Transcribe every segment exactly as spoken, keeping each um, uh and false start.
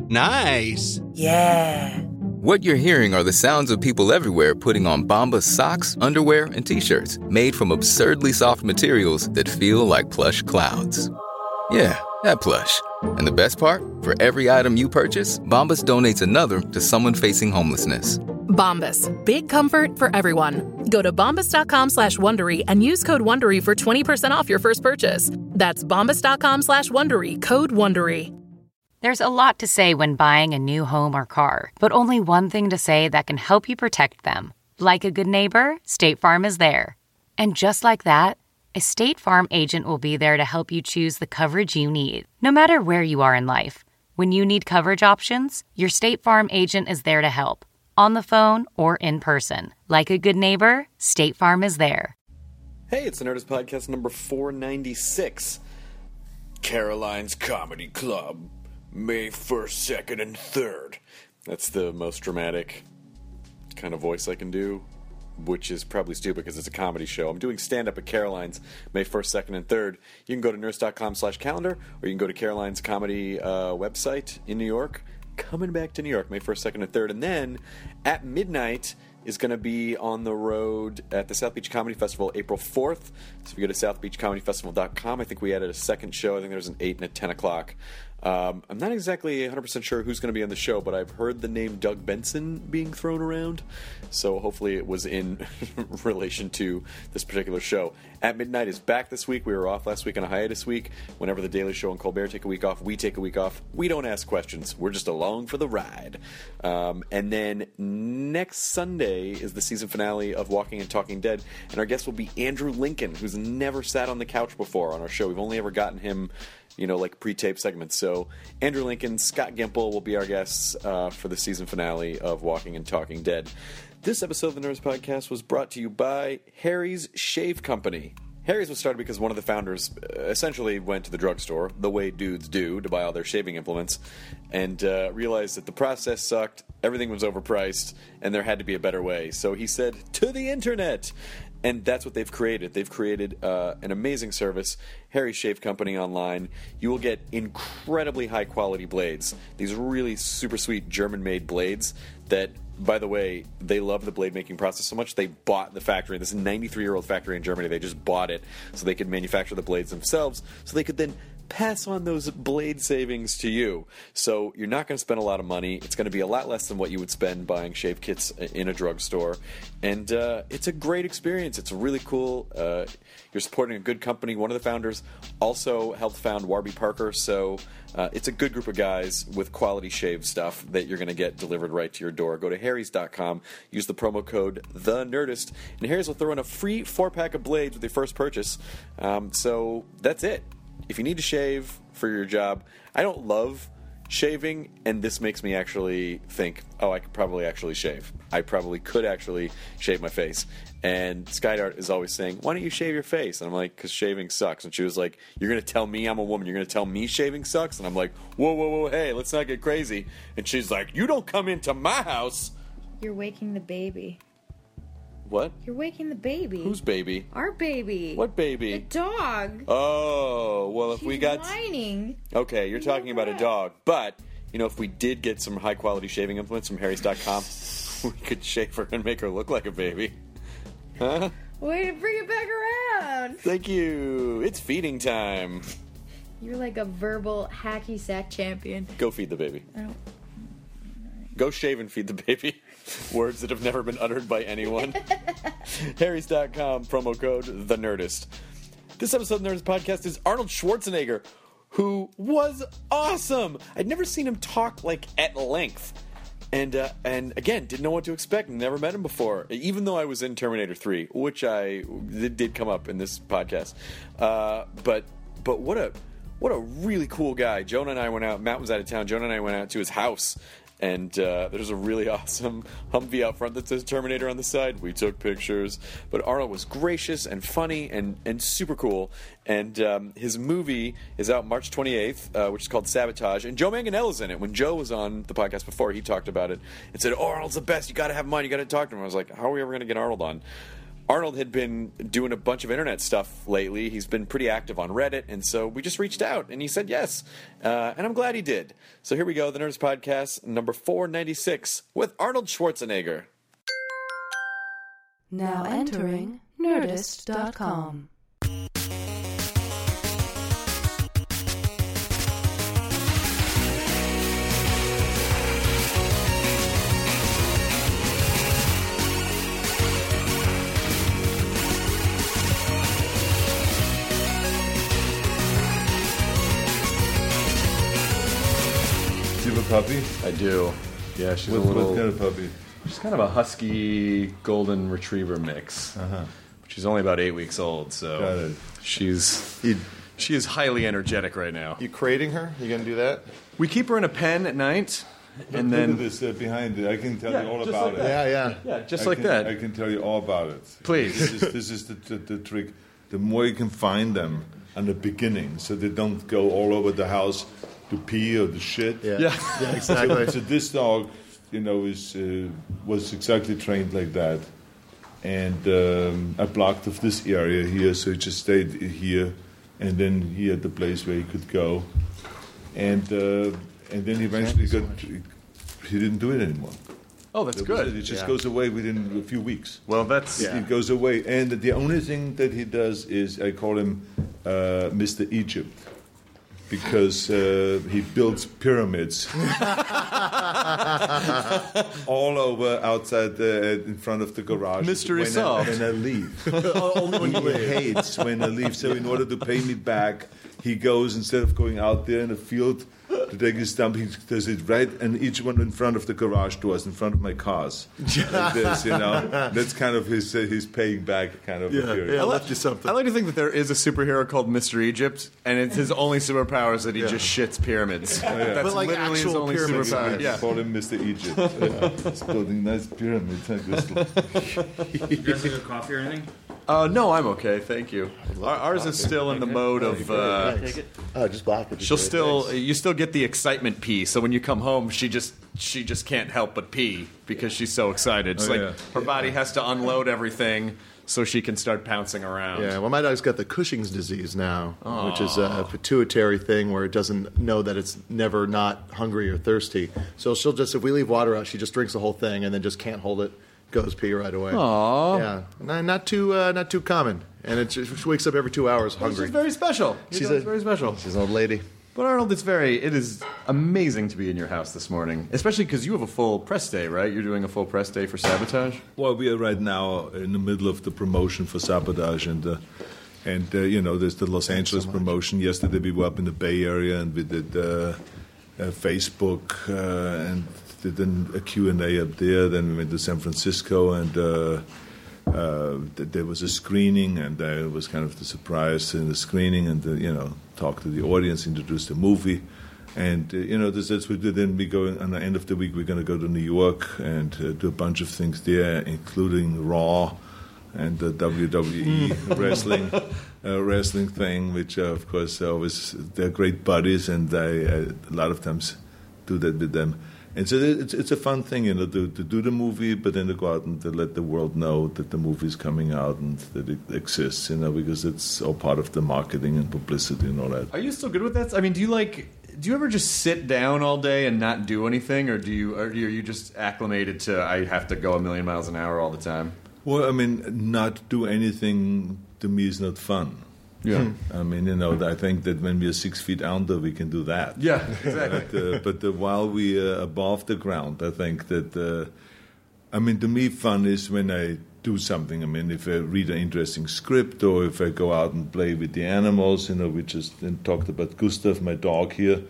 Nice. Yeah. What you're hearing are the sounds of people everywhere putting on Bombas socks, underwear, and T-shirts made from absurdly soft materials that feel like plush clouds. Yeah, that plush. And the best part? For every item you purchase, Bombas donates another to someone facing homelessness. Bombas. Big comfort for everyone. Go to bombas.com slash Wondery and use code Wondery for twenty percent off your first purchase. That's bombas.com slash Wondery. Code Wondery. There's a lot to say when buying a new home or car, but only one thing to say that can help you protect them. Like a good neighbor, State Farm is there. And just like that, a State Farm agent will be there to help you choose the coverage you need, no matter where you are in life. When you need coverage options, your State Farm agent is there to help, on the phone or in person. Like a good neighbor, State Farm is there. Hey, it's the Nerdist Podcast number four ninety-six. Caroline's Comedy Club. May first, second, and third. That's the most dramatic kind of voice I can do, which is probably stupid because it's a comedy show. I'm doing stand-up at Caroline's May first, second, and third. You can go to nurse.com slash calendar, or you can go to Caroline's Comedy uh, website in New York. Coming back to New York May first, second, and third. And then at midnight is going to be on the road at the South Beach Comedy Festival April fourth. So if you go to south beach comedy festival dot com, I think we added a second show. I think there's an eight and a ten o'clock. Um, I'm not exactly one hundred percent sure who's going to be on the show, but I've heard the name Doug Benson being thrown around, so hopefully it was in relation to this particular show. At Midnight is back this week. We were off last week on a hiatus week. Whenever The Daily Show and Colbert take a week off, we take a week off. We don't ask questions. We're just along for the ride. Um, and then next Sunday is the season finale of Walking and Talking Dead, and our guest will be Andrew Lincoln, who's never sat on the couch before on our show. We've only ever gotten him, you know, like pre-tape segments. So Andrew Lincoln, Scott Gimple will be our guests uh, for the season finale of Walking and Talking Dead. This episode of the Nerds Podcast was brought to you by Harry's Shave Company. Harry's was started because one of the founders essentially went to the drugstore, the way dudes do, to buy all their shaving implements, and uh, realized that the process sucked, everything was overpriced, and there had to be a better way. So he said, to the internet! And that's what they've created. They've created uh, an amazing service, Harry's Shave Company online. You will get incredibly high-quality blades. These really super sweet German-made blades that, by the way, they love the blade-making process so much, they bought the factory. This is a ninety-three-year-old factory in Germany. They just bought it so they could manufacture the blades themselves, so they could then pass on those blade savings to you. So you're not going to spend a lot of money. It's going to be a lot less than what you would spend buying shave kits in a drugstore. And uh, it's a great experience. It's really cool. Uh, you're supporting a good company. One of the founders also helped found Warby Parker. So uh, it's a good group of guys with quality shave stuff that you're going to get delivered right to your door. Go to harrys dot com. Use the promo code THENERDIST. And Harry's will throw in a free four-pack of blades with your first purchase. Um, so that's it. If you need to shave for your job, I don't love shaving, and this makes me actually think, oh, I could probably actually shave. I probably could actually shave my face. And Skydart is always saying, why don't you shave your face? And I'm like, because shaving sucks. And she was like, you're going to tell me I'm a woman, you're going to tell me shaving sucks? And I'm like, whoa, whoa, whoa, hey, let's not get crazy. And she's like, you don't come into my house. You're waking the baby. What? You're waking the baby. Whose baby? Our baby. What baby? The dog. Oh, well, if She's we got... whining. Okay, you're talking about a dog. But, you know, if we did get some high-quality shaving implements from harrys dot com, we could shave her and make her look like a baby. Huh? Way to bring it back around. Thank you. It's feeding time. You're like a verbal hacky sack champion. Go feed the baby. I don't... Go shave and feed the baby. Words that have never been uttered by anyone. harrys dot com, promo code THENERDIST. This episode of the Nerdist Podcast is Arnold Schwarzenegger, who was awesome. I'd never seen him talk, like, at length. And, uh, and again, didn't know what to expect. Never met him before. Even though I was in Terminator three, which I did, did come up in this podcast. Uh, but but what a what a really cool guy. Jonah and I went out. Matt was out of town. Jonah and I went out to his house. And uh, there's a really awesome Humvee out front that says Terminator on the side. We took pictures. But Arnold was gracious and funny and, and super cool. And um, his movie is out March twenty-eighth, uh, which is called Sabotage. And Joe Manganiello's in it. When Joe was on the podcast before, he talked about it and said, oh, Arnold's the best. You got to have him on. You got to talk to him. I was like, how are we ever going to get Arnold on? Arnold had been doing a bunch of internet stuff lately. He's been pretty active on Reddit, and so we just reached out, and he said yes. Uh, and I'm glad he did. So here we go, the Nerdist Podcast, number four ninety-six, with Arnold Schwarzenegger. Now entering Nerdist dot com. Do you have a puppy? I do. Yeah, she's What, a little. what kind of puppy? She's kind of a husky golden retriever mix. Uh-huh. She's only about eight weeks old, so Got it. she's You, she is highly energetic right now. you crating her? You gonna do that? We keep her in a pen at night, and Look then at this uh, behind it. I can tell Yeah, you all just about like it. that. Yeah, yeah. yeah, just I like can, that. I can tell you all about it. Please. This is, this is the, the, the trick. The more you can find them in the beginning, so they don't go all over the house to pee or to shit. Yeah, Yeah. yeah, exactly. So this dog, you know, is uh, was exactly trained like that, and um, I blocked off this area here, so he just stayed here, and then he had the place where he could go, and uh, and then he eventually got. He didn't do it anymore. oh, that's That was good. it. It just Yeah. goes away within a few weeks. Well, that's Yeah. It goes away, and the only thing that he does is I call him uh, Mister Egypt. Because uh, he builds pyramids all over outside the, in front of the garage. Mystery when solved. I, when I leave. Only when he hates when I leave. So in order to pay me back, he goes, instead of going out there in the field to take his dump, he does it right, and each one in front of the garage doors, in front of my cars. Like this, you know. That's kind of his uh, his paying back kind of appearance. Yeah, I left you something. I like to think that there is a superhero called Mister Egypt, and it's his only superpower is that he Yeah. just shits pyramids. That's But like literally his actual only pyramids. superpower. Yeah. Yeah. Call him Mister Egypt. Yeah. He's building nice pyramids like this. You guys take a coffee or anything? Uh, no, I'm okay, thank you. Our, ours is still in the mode of. Uh, Take it. Oh, just block it. she'll still, you still get the excitement pee. So when you come home, she just, she just can't help but pee because she's so excited. It's Oh, like yeah. her body has to unload everything so she can start pouncing around. Yeah, well, my dog's got the Cushing's disease now, which is a pituitary thing where it doesn't know that it's never not hungry or thirsty. So she'll just, if we leave water out, she just drinks the whole thing and then just can't hold it, goes pee right away. Aww. Yeah, not, not too uh, not too common, and it, she wakes up every two hours She's hungry. very special. Your She's dog's a- very special. She's an old lady. But Arnold, it's very, it is amazing to be in your house this morning, especially because you have a full press day, right? You're doing a full press day for Sabotage. Well, we are right now in the middle of the promotion for Sabotage, and uh, and uh, you know, there's the Los Angeles promotion. Yesterday we were up in the Bay Area, and we did uh, uh, Facebook uh, and did an, a Q and A up there. Then we went to San Francisco, and uh, uh, th- there was a screening, and I was kind of the surprise in the screening, and uh, you know, talk to the audience, introduce the movie. And, uh, you know, this, that's what we did. Then we go, on the end of the week, we're going to go to New York and uh, do a bunch of things there, including Raw and the W W E wrestling uh, wrestling thing, which, uh, of course, uh, always, they're great buddies, and I, I a lot of times do that with them. And so it's, it's a fun thing, you know, to, to do the movie, but then to go out and to let the world know that the movie is coming out and that it exists, you know, because it's all part of the marketing and publicity and all that. Are you still good with that? I mean, do you like, do you ever just sit down all day and not do anything, or do you, or are you just acclimated to, I have to go a million miles an hour all the time? Well, I mean, not do anything to me is not fun. Yeah. I mean, you know, I think that when we are six feet under, we can do that. Yeah, exactly. But, uh, but uh, while we are above the ground, I think that, uh, I mean, to me, fun is when I do something. I mean, if I read an interesting script, or if I go out and play with the animals, you know, we just then talked about Gustav, my dog here,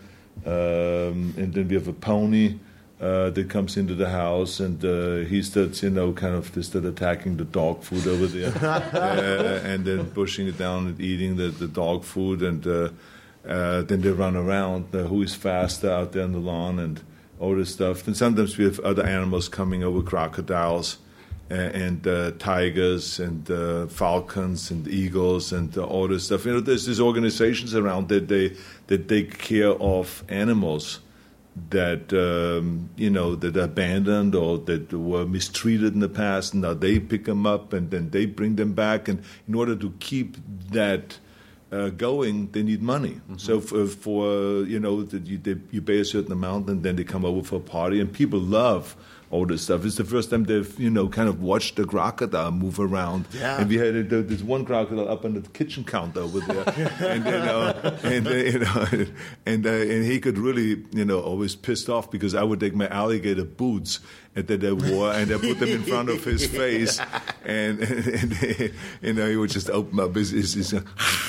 um, and then we have a pony uh, that comes into the house, and uh, he starts, you know, kind of just start attacking the dog food over there, uh, and then pushing it down and eating the, the dog food, and uh, uh, then they run around, uh, who is faster out there on the lawn, and all this stuff. And sometimes we have other animals coming over, crocodiles, uh, and uh, tigers, and uh, falcons, and eagles, and uh, all this stuff. You know, there's these organizations around that they that take care of animals that um, you know that are abandoned or that were mistreated in the past, and now they pick them up and then they bring them back. And in order to keep that uh, going, they need money. Mm-hmm. So for, for you know that you, they, you pay a certain amount, and then they come over for a party, and people love all this stuff. It's the first time they've, you know, kind of watched the crocodile move around. Yeah. And we had uh, this one crocodile up on the kitchen counter over there, and you know, and uh, you know, and uh, and he could really, you know, always pissed off because I would take my alligator boots that I wore and I put them in front of his face, and, and, and you know, he would just open up his, his, his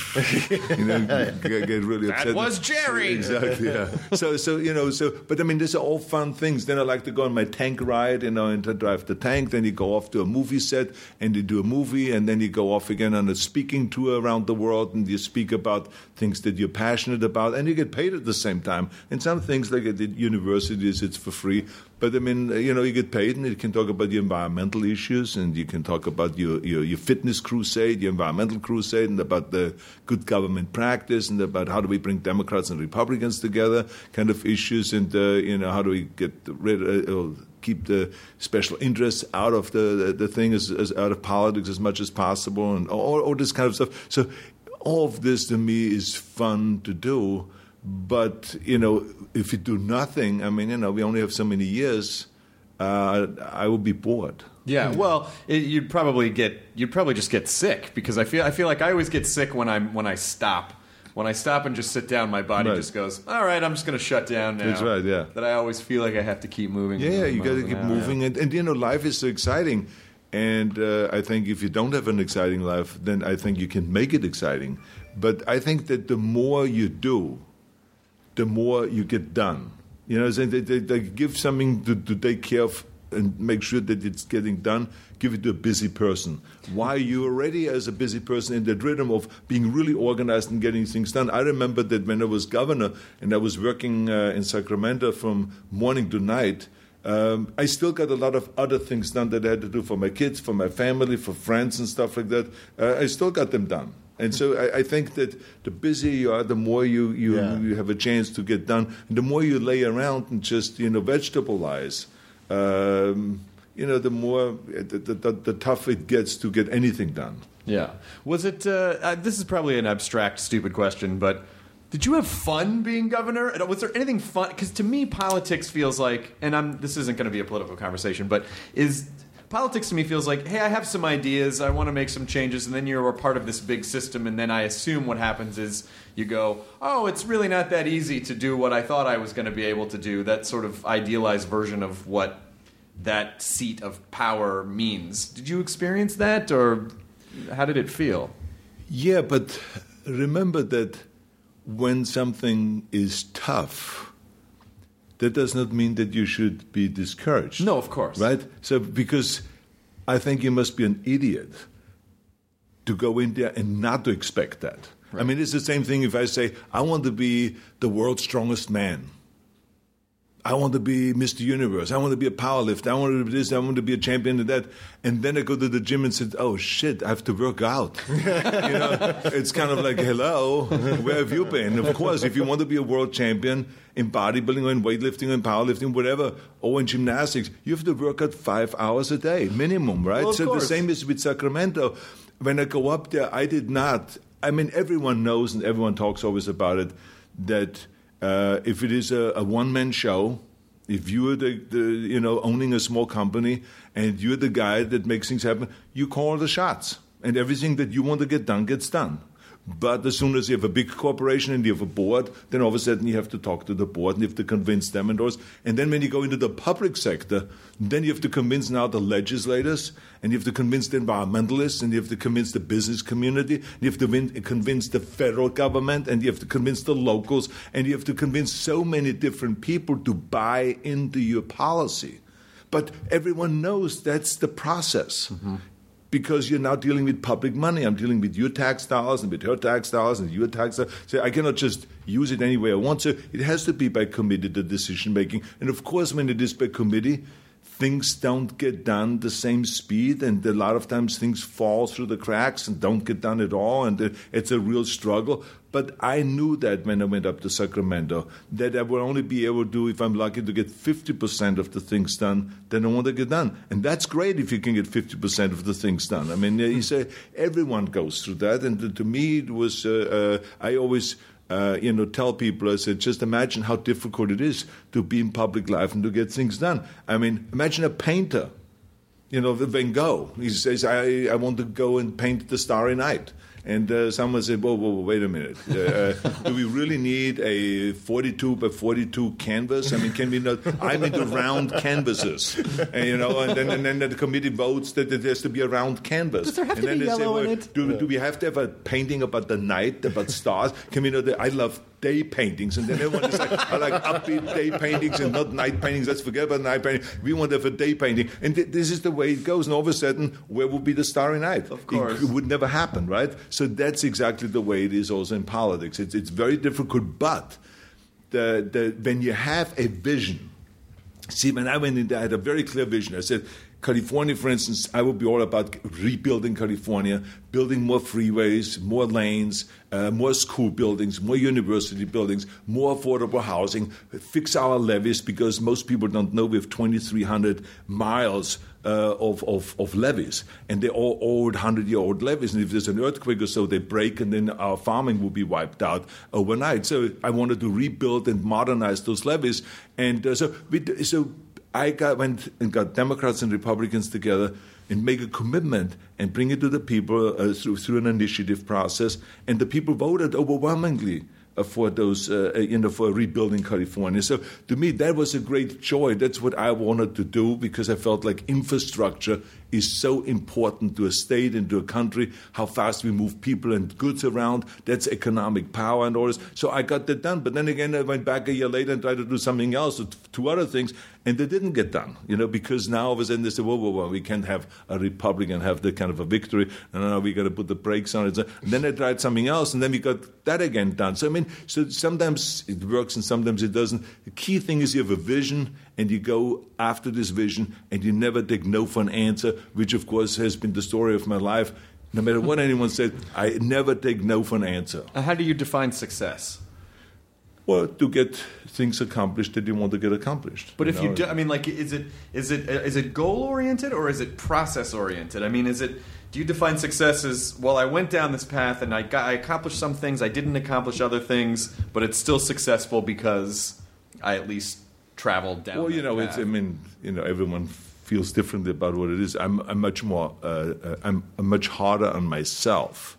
you know, get, get really upset. That was Jerry. Exactly. Yeah. So, so you know, so but I mean, these are all fun things. Then I like to go on my tank ride, you know, and to drive the tank. Then you go off to a movie set and you do a movie, and then you go off again on a speaking tour around the world, and you speak about things that you're passionate about, and you get paid at the same time. And some things, like at the universities, it's for free. But I mean, you know, you get paid, and you can talk about your environmental issues, and you can talk about your, your, your fitness crusade, your environmental crusade, and about the good government practice, and about how do we bring Democrats and Republicans together, kind of issues, and uh, you know, how do we get rid of, or keep the special interests out of the the, the thing, as, as out of politics as much as possible, and all, all this kind of stuff. So all of this to me is fun to do. But, you know, if you do nothing, I mean, you know, we only have so many years, uh, I would be bored. Yeah, well, it, you'd probably get you'd probably just get sick, because I feel I feel like I always get sick when I'm when I stop. When I stop and just sit down, my body Right. just goes, all right, I'm just going to shut down now. That's right, yeah. That I always feel like I have to keep moving. Yeah, you got to miles keep an hour. moving. And, and, you know, life is so exciting. And uh, I think if you don't have an exciting life, then I think you can make it exciting. But I think that the more you do, the more you get done. You know, they, they, they give something to, to take care of and make sure that it's getting done. Give it to a busy person. Why you already, as a busy person, in that rhythm of being really organized and getting things done. I remember that when I was governor and I was working uh, in Sacramento from morning to night, um, I still got a lot of other things done that I had to do for my kids, for my family, for friends and stuff like that. Uh, I still got them done. And so I, I think that the busier you are, the more you, you, Yeah. you have a chance to get done. And the more you lay around and just, you know, vegetabilize, um, you know, the more, the, the, the tougher it gets to get anything done. Yeah. Was it, uh, uh, this is probably an abstract, stupid question, but did you have fun being governor? Was there anything fun? Because to me, politics feels like, and I'm, this isn't going to be a political conversation, but is... Politics to me feels like, hey, I have some ideas, I want to make some changes, and then you're a part of this big system, and then I assume what happens is you go, oh, it's really not that easy to do what I thought I was going to be able to do, that sort of idealized version of what that seat of power means. Did you experience that, or how did it feel? Yeah, but remember that when something is tough, that does not mean that you should be discouraged. No, of course. Right? So, because I think you must be an idiot to go in there and not to expect that. Right. I mean, it's the same thing if I say, I want to be the world's strongest man. I want to be Mister Universe. I want to be a powerlifter. I want to be this. I want to be a champion of that. And then I go to the gym and say, oh, shit, I have to work out. you know, it's kind of like, hello, where have you been? Of course, if you want to be a world champion in bodybuilding or in weightlifting or in powerlifting, whatever, or in gymnastics, you have to work out five hours a day, minimum, right? Well, of so course. the same is with Sacramento. When I go up there, I did not. I mean, everyone knows and everyone talks always about it, that Uh, if it is a, a one-man show, if you're the, the, you know, owning a small company and you're the guy that makes things happen, you call the shots. And everything that you want to get done gets done. But as soon as you have a big corporation and you have a board, then all of a sudden you have to talk to the board and you have to convince them and those. And then when you go into the public sector, then you have to convince now the legislators, and you have to convince the environmentalists, and you have to convince the business community, and you have to win, convince the federal government, and you have to convince the locals, and you have to convince so many different people to buy into your policy. But everyone knows that's the process. Mm-hmm. Because you're now dealing with public money. I'm dealing with your tax dollars and with her tax dollars and your tax dollars. So I cannot just use it any way I want to. It has to be by committee, the decision making. And of course, when it is by committee, things don't get done the same speed. And a lot of times things fall through the cracks and don't get done at all. And it's a real struggle. But I knew that when I went up to Sacramento, that I will only be able to, if I'm lucky, to get fifty percent of the things done that I want to get done. And that's great if you can get fifty percent of the things done. I mean, you say everyone goes through that. And to me, it was, uh, uh, I always... Uh, you know, tell people, I said, just imagine how difficult it is to be in public life and to get things done. I mean, imagine a painter, you know, Van Gogh. He says, I, I want to go and paint the Starry Night. And uh, someone said, whoa, whoa, whoa, wait a minute. Uh, do we really need a forty-two by forty-two canvas? I mean, can we not? I'm into round canvases. And, you know, and then, and then the committee votes that it has to be a round canvas. Does there have and to then be they yellow say, in well, it? Do, Yeah. do we have to have a painting about the night, about stars? Can we know that I love day paintings? And then everyone is like, I like upbeat day paintings and not night paintings. Let's forget about night painting. We want to have a day painting. And th- this is the way it goes. And all of a sudden, where would be the Starry Night? Of course. It, it would never happen, right? So that's exactly the way it is also in politics. It's, it's very difficult, but the, the, when you have a vision, see, when I went in there, I had a very clear vision. I said, California, for instance, I would be all about rebuilding California, building more freeways, more lanes, uh, more school buildings, more university buildings, more affordable housing, fix our levees, because most people don't know we have twenty-three hundred miles uh, of, of, of levees, and they're all old, hundred-year-old levees, and if there's an earthquake or so, they break, and then our farming will be wiped out overnight. So I wanted to rebuild and modernize those levees, and uh, so we, so I got, went and got Democrats and Republicans together and make a commitment and bring it to the people uh, through, through an initiative process. And the people voted overwhelmingly uh, for those, uh, you know, for rebuilding California. So to me, that was a great joy. That's what I wanted to do, because I felt like infrastructure is so important to a state and to a country, how fast we move people and goods around. That's economic power and all this. So I got that done. But then again, I went back a year later and tried to do something else, two other things, and they didn't get done, you know, because now all of a sudden they say, whoa, whoa, whoa, we can't have a Republican have that kind of a victory. And now we got to put the brakes on it. And then they tried something else, and then we got that again done. So, I mean, so sometimes it works and sometimes it doesn't. The key thing is you have a vision, and you go after this vision, and you never take no for an answer, which, of course, has been the story of my life. No matter what anyone said, I never take no for an answer. Uh, how do you define success? Well, to get things accomplished that you want to get accomplished. But you if know? you do, I mean, like, is it is it is it goal oriented or is it process oriented? I mean, is it do you define success as, well, I went down this path and I got I accomplished some things, I didn't accomplish other things, but it's still successful because I at least traveled down. Well, you know, path. it's. I mean, you know, everyone feels differently about what it is. I'm, I'm much more. Uh, uh, I'm, I'm much harder on myself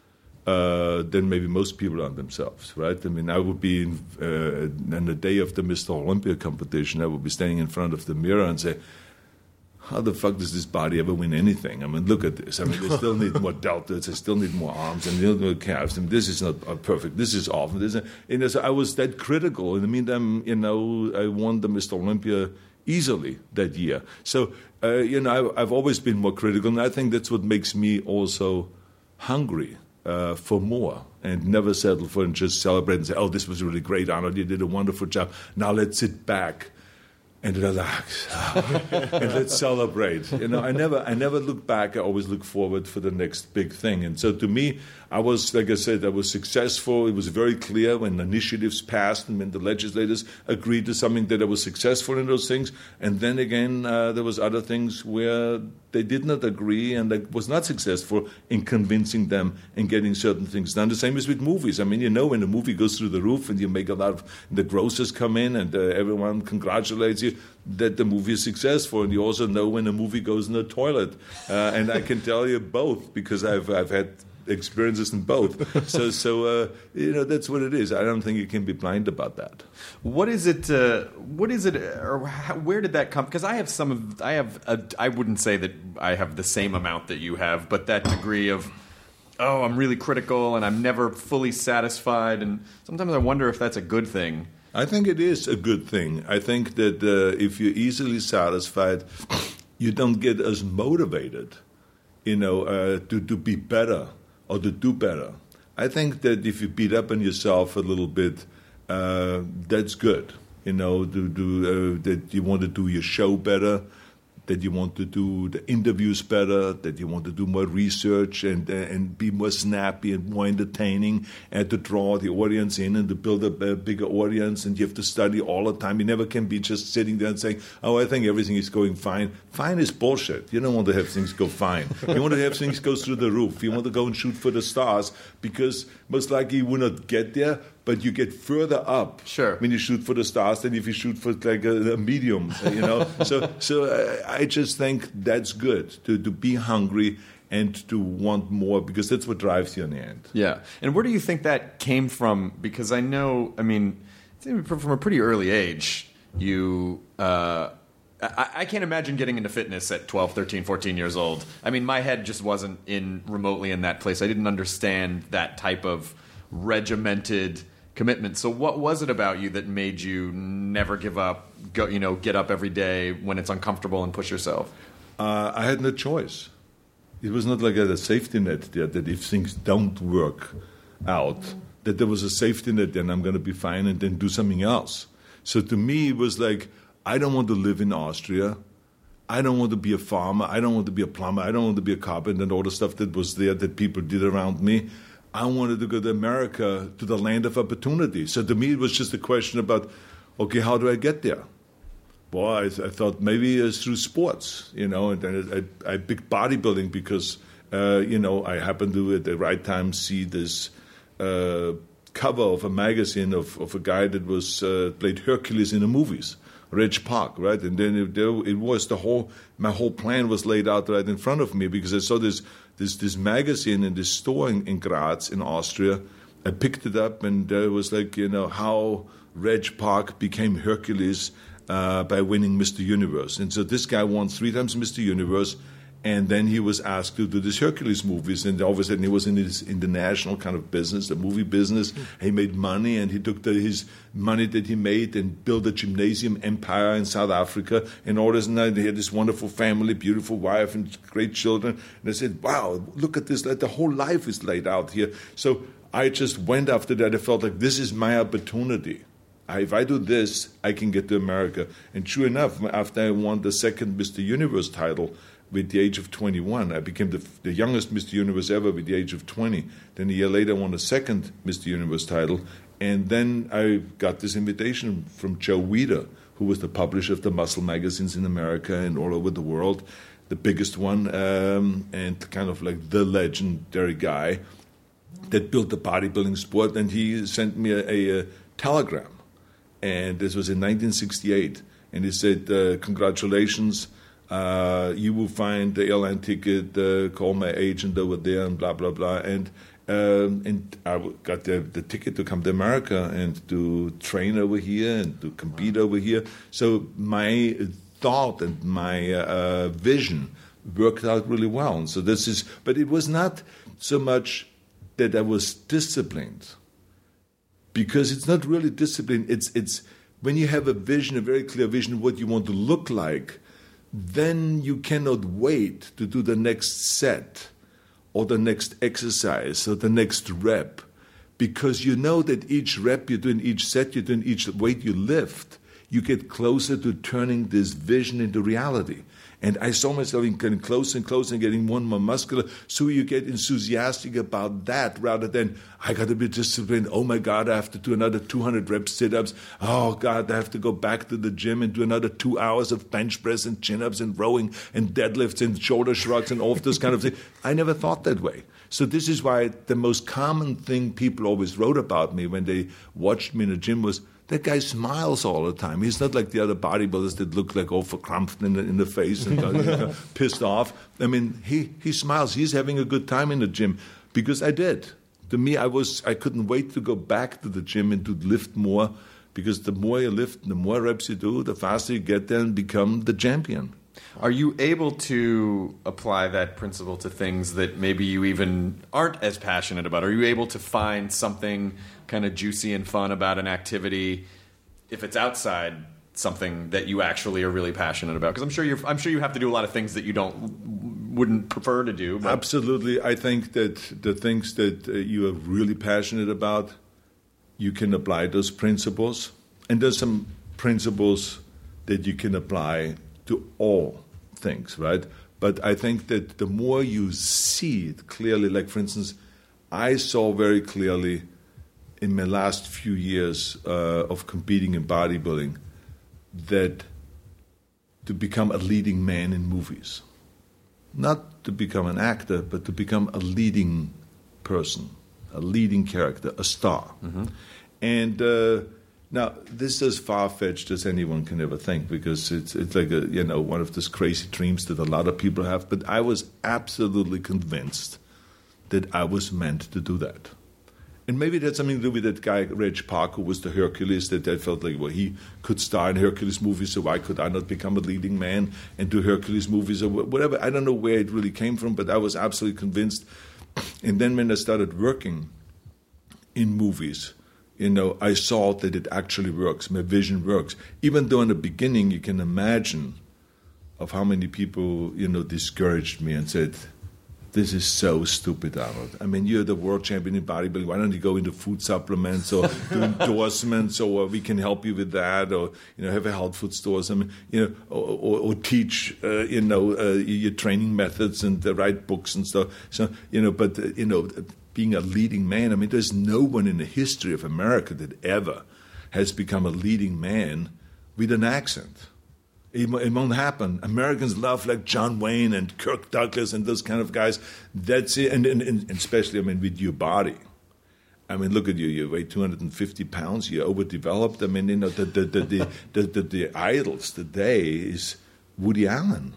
uh, than maybe most people are on themselves, right? I mean, I would be in, uh, on the day of the Mister Olympia competition, I would be standing in front of the mirror and say, how the fuck does this body ever win anything? I mean, look at this. I mean, they still need more deltoids, they still need more arms, and they need more calves. I mean, this is not perfect. This is off. This is, you know, so I was that critical. In the meantime, you know, I won the Mister Olympia easily that year. So, uh, you know, I, I've always been more critical, and I think that's what makes me also hungry uh, for more and never settle for and just celebrate and say, oh, this was really great, Arnold, you did a wonderful job. Now let's sit back and relax and let's celebrate. You know, I never, I never look back. I always look forward for the next big thing. And so, to me, I was, like I said, I was successful. It was very clear when initiatives passed and when the legislators agreed to something that I was successful in those things. And then again, uh, there was other things where they did not agree, and I was not successful in convincing them and getting certain things done. The same is with movies. I mean, you know, when a movie goes through the roof and you make a lot of the grosses come in and uh, everyone congratulates you, that the movie is successful. And you also know when a movie goes in the toilet. Uh, and I can tell you both, because I've I've had experiences in both. So, so uh, you know, that's what it is. I don't think you can be blind about that. What is it? Uh, what is it? Or how, where did that come? Because I have some of. I have. A, I wouldn't say that I have the same amount that you have, but that degree of, oh, I'm really critical and I'm never fully satisfied, and sometimes I wonder if that's a good thing. I think it is a good thing. I think that uh, if you're easily satisfied, you don't get as motivated, you know, uh, to to be better or to do better. I think that if you beat up on yourself a little bit, uh, that's good. You know, to do uh, that you want to do your show better, that you want to do the interviews better, that you want to do more research and uh, and be more snappy and more entertaining, and to draw the audience in and to build a, a bigger audience. And you have to study all the time. You never can be just sitting there and saying, "Oh, I think everything is going fine." Fine is bullshit. You don't want to have things go fine. You want to have things go through the roof. You want to go and shoot for the stars, because most likely you will not get there, but you get further up sure. when you shoot for the stars than if you shoot for like a, a medium, you know. so so uh, I just think that's good, to, to be hungry and to want more, because that's what drives you in the end. Yeah. And where do you think that came from? Because I know, I mean, from a pretty early age, you... Uh, I, I can't imagine getting into fitness at twelve, thirteen, fourteen years old. I mean, my head just wasn't in remotely in that place. I didn't understand that type of regimented commitment. So what was it about you that made you never give up, go, you know, get up every day when it's uncomfortable and push yourself? Uh, I had no choice. It was not like a safety net there, that if things don't work out, that there was a safety net, then I'm going to be fine and then do something else. So to me, it was like, I don't want to live in Austria. I don't want to be a farmer. I don't want to be a plumber. I don't want to be a carpenter and all the stuff that was there that people did around me. I wanted to go to America, to the land of opportunity. So to me, it was just a question about, okay, how do I get there? Well, I, I thought maybe it's through sports, you know, and then I, I picked bodybuilding because, uh, you know, I happened to at the right time see this uh, cover of a magazine of, of a guy that was uh, played Hercules in the movies. Reg Park, right? And then it, it was the whole, my whole plan was laid out right in front of me, because I saw this this this magazine in this store in, in Graz, in Austria. I picked it up, and uh, it was like, you know, how Reg Park became Hercules uh, by winning Mister Universe. And so this guy won three times Mister Universe, and then he was asked to do this Hercules movies, and all of a sudden he was in this international kind of business, the movie business. He made money, and he took the, his money that he made and built a gymnasium empire in South Africa, and all this. And he had this wonderful family, beautiful wife, and great children. And I said, wow, look at this, the whole life is laid out here. So I just went after that. I felt like this is my opportunity. I, if I do this, I can get to America. And true enough, after I won the second Mister Universe title, with the age of twenty-one. I became the, the youngest Mister Universe ever with the age of twenty. Then a year later, I won a second Mister Universe title. And then I got this invitation from Joe Weider, who was the publisher of the muscle magazines in America and all over the world, the biggest one, um, and kind of like the legendary guy that built the bodybuilding sport. And he sent me a, a, a telegram. And this was in nineteen sixty-eight. And he said, uh, congratulations. Uh, you will find the airline ticket, uh, call my agent over there, and blah, blah, blah. And um, and I got the, the ticket to come to America and to train over here and to compete over here. So my thought and my uh, vision worked out really well. And so this is, but it was not so much that I was disciplined, because it's not really discipline. It's, it's when you have a vision, a very clear vision of what you want to look like, then you cannot wait to do the next set or the next exercise or the next rep, because you know that each rep you're doing, each set you're doing, each weight you lift, you get closer to turning this vision into reality. And I saw myself getting closer and closer and getting more and more muscular. So you get enthusiastic about that rather than, I got to be disciplined. Oh, my God, I have to do another two hundred rep sit-ups. Oh, God, I have to go back to the gym and do another two hours of bench press and chin-ups and rowing and deadlifts and shoulder shrugs and all of those kind of things. I never thought that way. So this is why the most common thing people always wrote about me when they watched me in the gym was, that guy smiles all the time. He's not like the other bodybuilders that look like all verkrampft in the, in the face and you know, pissed off. I mean, he, he smiles. He's having a good time in the gym, because I did. To me, I was I couldn't wait to go back to the gym and to lift more, because the more you lift, the more reps you do, the faster you get there and become the champion. Are you able to apply that principle to things that maybe you even aren't as passionate about? Are you able to find something kind of juicy and fun about an activity if it's outside something that you actually are really passionate about? Because I'm sure you're, I'm sure you have to do a lot of things that you don't wouldn't prefer to do. But. Absolutely. I think that the things that uh, you are really passionate about, you can apply those principles. And there's some principles that you can apply to all things, right? But I think that the more you see it clearly, like for instance, I saw very clearly in my last few years uh, of competing in bodybuilding that to become a leading man in movies, not to become an actor, but to become a leading person, a leading character, a star. Mm-hmm. And uh, now this is as far-fetched as anyone can ever think, because it's it's like a you know one of those crazy dreams that a lot of people have. But I was absolutely convinced that I was meant to do that. And maybe that's something to do with that guy, Reg Park, who was the Hercules, that I felt like, well, he could star in Hercules movies, so why could I not become a leading man and do Hercules movies or whatever? I don't know where it really came from, but I was absolutely convinced. And then when I started working in movies, you know, I saw that it actually works. My vision works. Even though in the beginning you can imagine of how many people, you know, discouraged me and said, this is so stupid, Arnold. I mean, you're the world champion in bodybuilding. Why don't you go into food supplements or do endorsements, or we can help you with that, or you know, have a health food stores. I mean, you know, or, or, or teach, uh, you know, uh, your training methods and uh, write books and stuff. So, you know, but uh, you know, being a leading man. I mean, there's no one in the history of America that ever has become a leading man with an accent. It, it won't happen. Americans love like John Wayne and Kirk Douglas and those kind of guys. That's it. And, and, and especially, I mean, with your body. I mean, look at you. You weigh two hundred fifty pounds. You're overdeveloped. I mean, you know, the the the the, the, the, the idols today is Woody Allen,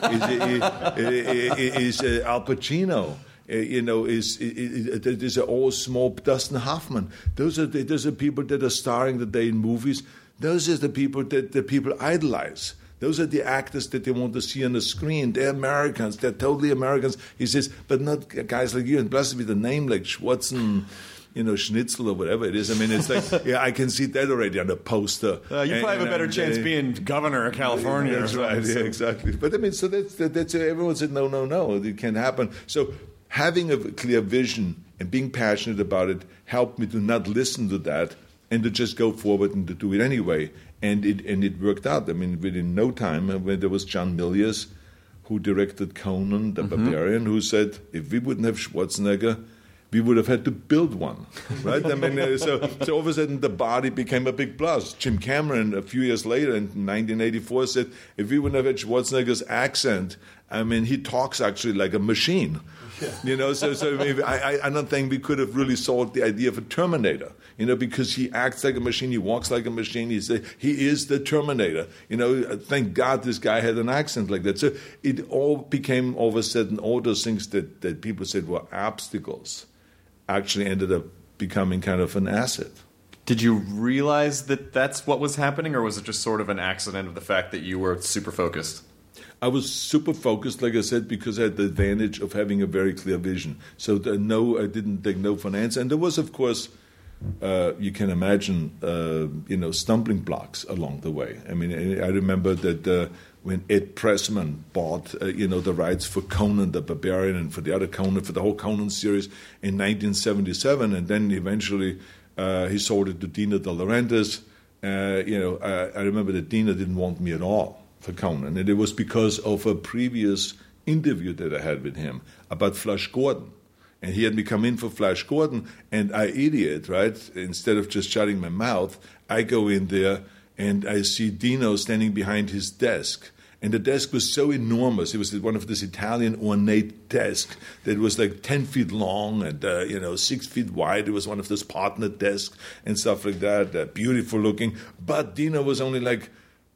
is, is, is uh, Al Pacino. Uh, you know, is, is, is there's all small Dustin Hoffman. Those are the, those are people that are starring today in movies. Those are the people that the people idolize. Those are the actors that they want to see on the screen. They're Americans. They're totally Americans. He says, but not guys like you. And plus with a name like Schwarzen, you know, Schnitzel or whatever it is. I mean, it's like, yeah, I can see that already on the poster. Uh, you probably and, have a better and, chance uh, being governor of California. That's or right. So. Yeah, exactly. But I mean, so that's, that, that's everyone said, no, no, no, it can't happen. So having a clear vision and being passionate about it helped me to not listen to that and to just go forward and to do it anyway. And it and it worked out. I mean, within no time, when there was John Milius, who directed Conan the mm-hmm. Barbarian, who said, if we wouldn't have Schwarzenegger, we would have had to build one, right? I mean, uh, so, so all of a sudden the body became a big plus. Jim Cameron, a few years later in nineteen eighty-four, said, if we wouldn't have had Schwarzenegger's accent, I mean, he talks actually like a machine. Yeah. You know, so so maybe I, I don't think we could have really solved the idea of a Terminator. You know, because he acts like a machine, he walks like a machine. He say he is the Terminator. You know, thank God this guy had an accent like that. So it all became all of a sudden all those things that that people said were obstacles actually ended up becoming kind of an asset. Did you realize that that's what was happening, or was it just sort of an accident of the fact that you were super focused? I was super focused, like I said, because I had the advantage of having a very clear vision. So the, no, I didn't take no for an answer. And there was, of course, uh, you can imagine, uh, you know, stumbling blocks along the way. I mean, I remember that uh, when Ed Pressman bought, uh, you know, the rights for Conan the Barbarian and for the other Conan, for the whole Conan series in nineteen seventy-seven, and then eventually uh, he sold it to Dino De Laurentiis. Uh, you know, I, I remember that Dino didn't want me at all for Conan, and it was because of a previous interview that I had with him about Flash Gordon. And he had me come in for Flash Gordon, and I, idiot, right, instead of just shutting my mouth, I go in there and I see Dino standing behind his desk. And the desk was so enormous. It was one of this Italian ornate desks that was like ten feet long and, uh, you know, six feet wide. It was one of those partner desks and stuff like that, uh, beautiful looking. But Dino was only like,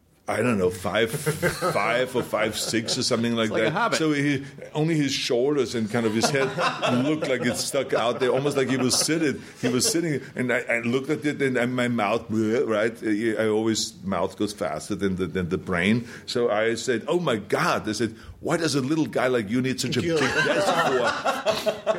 I don't know, five, five or five, six or something like, like that. So he, only his shoulders and kind of his head looked like it stuck out there, almost like he was sitting. He was sitting, and I, I looked at it, and my mouth, right? I always mouth goes faster than the than the brain. So I said, "Oh my God!" I said, "Why does a little guy like you need such a big desk for?"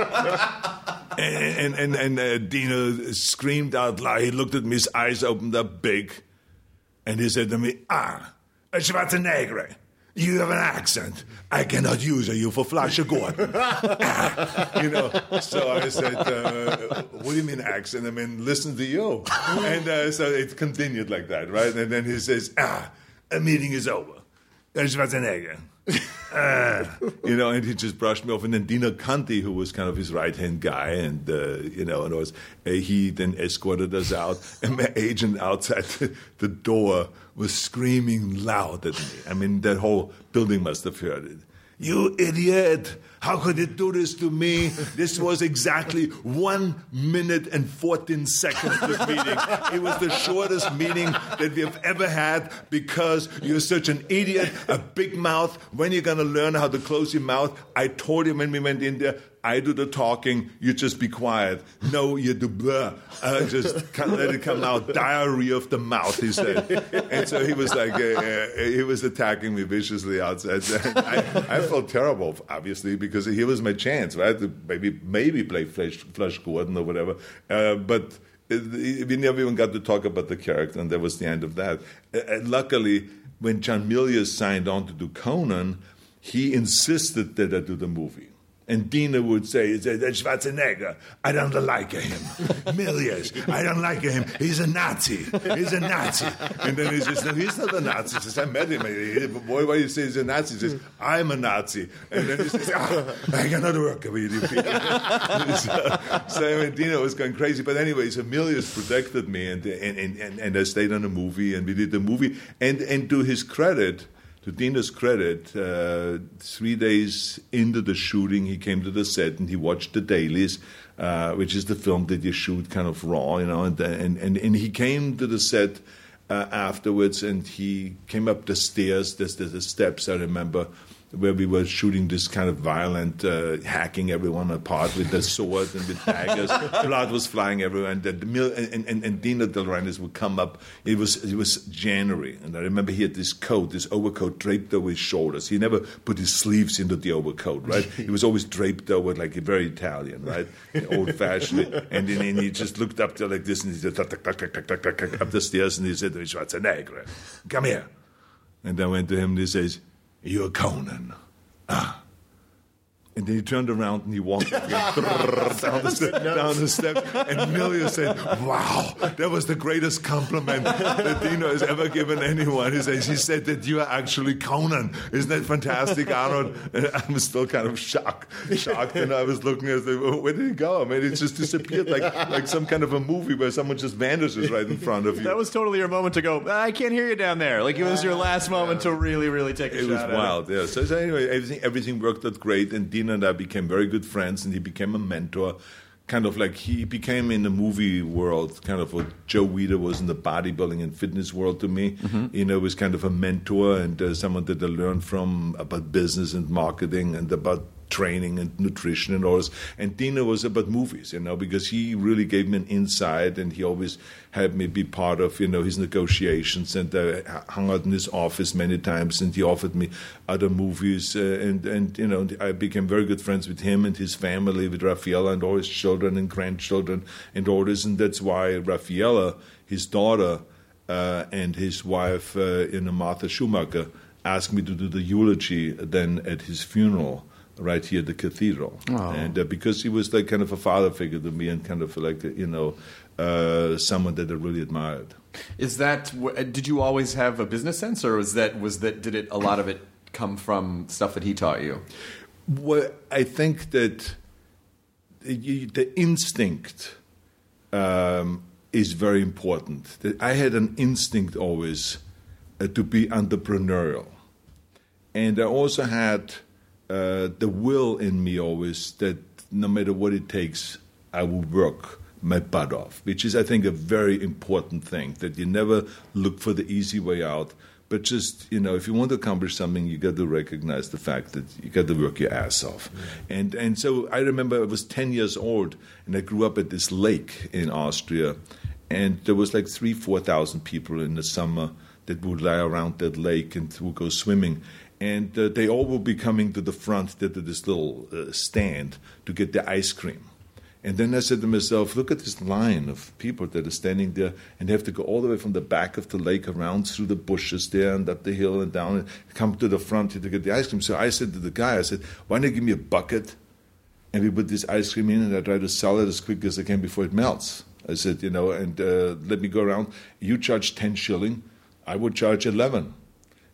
and and and, and uh, Dino screamed out loud. He looked at me. His eyes opened up big. And he said to me, ah, Schwarzenegger, you have an accent. I cannot use you for Flash Gordon. ah, you know, so I said, uh, what do you mean accent? I mean, listen to you. And uh, so it continued like that, right? And then he says, ah, a meeting is over. Schwarzenegger. Uh, you know, and he just brushed me off. And then Dino Conti, who was kind of his right-hand guy, and, uh, you know, and was, uh, he then escorted us out. And my agent outside the, the door was screaming loud at me. I mean, that whole building must have heard it. You idiot! How could you do this to me? This was exactly one minute and fourteen seconds of meeting. It was the shortest meeting that we have ever had because you're such an idiot, a big mouth. When you're going to learn how to close your mouth? I told him when we went in there, I do the talking, you just be quiet. No, you do blah. Uh, just can't let it come out. Diarrhea of the mouth, he said. And so he was like, uh, uh, he was attacking me viciously outside. I, I felt terrible, obviously, because here was my chance, right? To maybe maybe play Flash, Flash Gordon or whatever. Uh, but we never even got to talk about the character, and that was the end of that. Uh, luckily, when John Milius signed on to do Conan, he insisted that I do the movie. And Dina would say, that's Schwarzenegger. I don't like him. Milius, I don't like him. He's a Nazi. He's a Nazi. And then he says, no, he's not a Nazi. He says, I met him. Boy, why you say he's a Nazi? He says, I'm a Nazi. And then he says, ah, I cannot work with you people. so, so I mean, Dina was going crazy. But anyway, so Milius protected me, and, and, and, and I stayed on the movie, and we did the movie. And, and to his credit, to Dina's credit, uh, three days into the shooting, he came to the set and he watched the dailies, uh, which is the film that you shoot kind of raw, you know. And and and, and he came to the set uh, afterwards, and he came up the stairs. There's, there's the steps, I remember, where we were shooting this kind of violent, uh, hacking everyone apart with the sword and with daggers. Blood was flying everywhere, and the mil- and, and, and Dino De Laurentiis would come up. It was it was January, and I remember he had this coat, this overcoat draped over his shoulders. He never put his sleeves into the overcoat, right? He was always draped over, like a very Italian, right, old-fashioned. And then and he just looked up there like this, and he said, tuck, tuck, tuck, tuck, tuck, tuck, tuck, up the stairs, and he said, Schwarzenegger, come here. And I went to him, and he says, you're Conan. Ah. And then he turned around and he walked down, the step, down the steps. And Milius said, wow, that was the greatest compliment that Dino has ever given anyone. He says, he said that you are actually Conan. Isn't that fantastic, Arnold? And I was still kind of shocked. Shocked. And I was looking at it, where did he go? I mean, it just disappeared like, like some kind of a movie where someone just vanishes right in front of you. That was totally your moment to go, I can't hear you down there. Like it was your last moment to really, really take a it shot. It was at wild, it. yeah. So, so anyway, everything, everything worked out great. And Dino and I became very good friends, and he became a mentor. Kind of like he became in the movie world, kind of what Joe Weider was in the bodybuilding and fitness world to me. Mm-hmm. You know, he was kind of a mentor and uh, someone that I learned from about business and marketing and about training and nutrition and all this. And Dino was about movies, you know, because he really gave me an insight, and he always had me be part of, you know, his negotiations, and I hung out in his office many times, and he offered me other movies, uh, and, and, you know, I became very good friends with him and his family, with Raffaella and all his children and grandchildren and all this, and that's why Raffaella, his daughter, uh, and his wife, uh, you know, Martha Schumacher, asked me to do the eulogy then at his funeral, right here at the cathedral. Oh. And uh, because he was like kind of a father figure to me, and kind of like, you know, uh, someone that I really admired. Is that, did you always have a business sense, or was that, was that, did it, a lot of it come from stuff that he taught you? Well, I think that the instinct um, is very important. I had an instinct always uh, to be entrepreneurial. And I also had Uh, the will in me always that no matter what it takes, I will work my butt off, which is, I think, a very important thing, that you never look for the easy way out, but just, you know, if you want to accomplish something, you got to recognize the fact that you got to work your ass off. Mm-hmm. And and so I remember I was ten years old, and I grew up at this lake in Austria, and there was like three, four thousand people in the summer that would lie around that lake and would go swimming. And uh, they all will be coming to the front to this little uh, stand to get the ice cream. And then I said to myself, look at this line of people that are standing there, and they have to go all the way from the back of the lake around through the bushes there and up the hill and down and come to the front to get the ice cream. So I said to the guy, I said, why don't you give me a bucket and we put this ice cream in, and I try to sell it as quick as I can before it melts. I said, you know, and uh, let me go around. You charge ten shilling, I would charge eleven.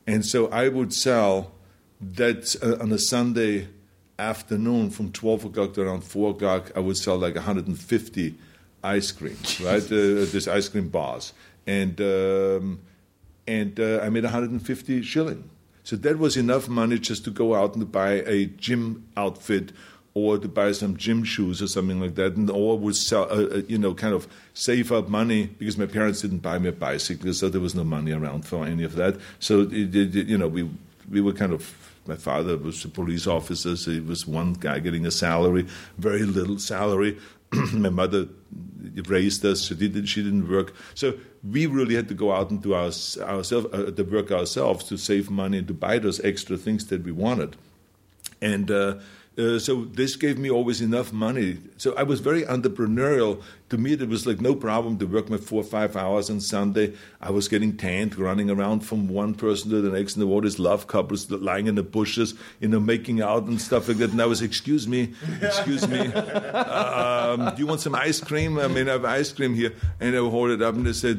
And so I would sell that uh, on a Sunday afternoon from twelve o'clock to around four o'clock, I would sell like one hundred fifty ice creams, right? Uh, this ice cream bars. And, um, and uh, I made one hundred fifty shilling. So that was enough money just to go out and buy a gym outfit or to buy some gym shoes or something like that, and or would sell, uh, you know, kind of save up money because my parents didn't buy me a bicycle, so there was no money around for any of that. So, it, it, you know, we we were kind of, my father was a police officer, so he was one guy getting a salary, very little salary. My mother raised us, she didn't, she didn't work. So we really had to go out and do our, ourselves, uh, the work ourselves to save money and to buy those extra things that we wanted. And uh, uh, so this gave me always enough money. So I was very entrepreneurial. To me, it was like no problem to work my four or five hours on Sunday. I was getting tanned, running around from one person to the next, and there were all these love couples lying in the bushes, you know, making out and stuff like that. And I was, excuse me, excuse me, um, do you want some ice cream? I mean, I have ice cream here. And I would hold it up, and they said,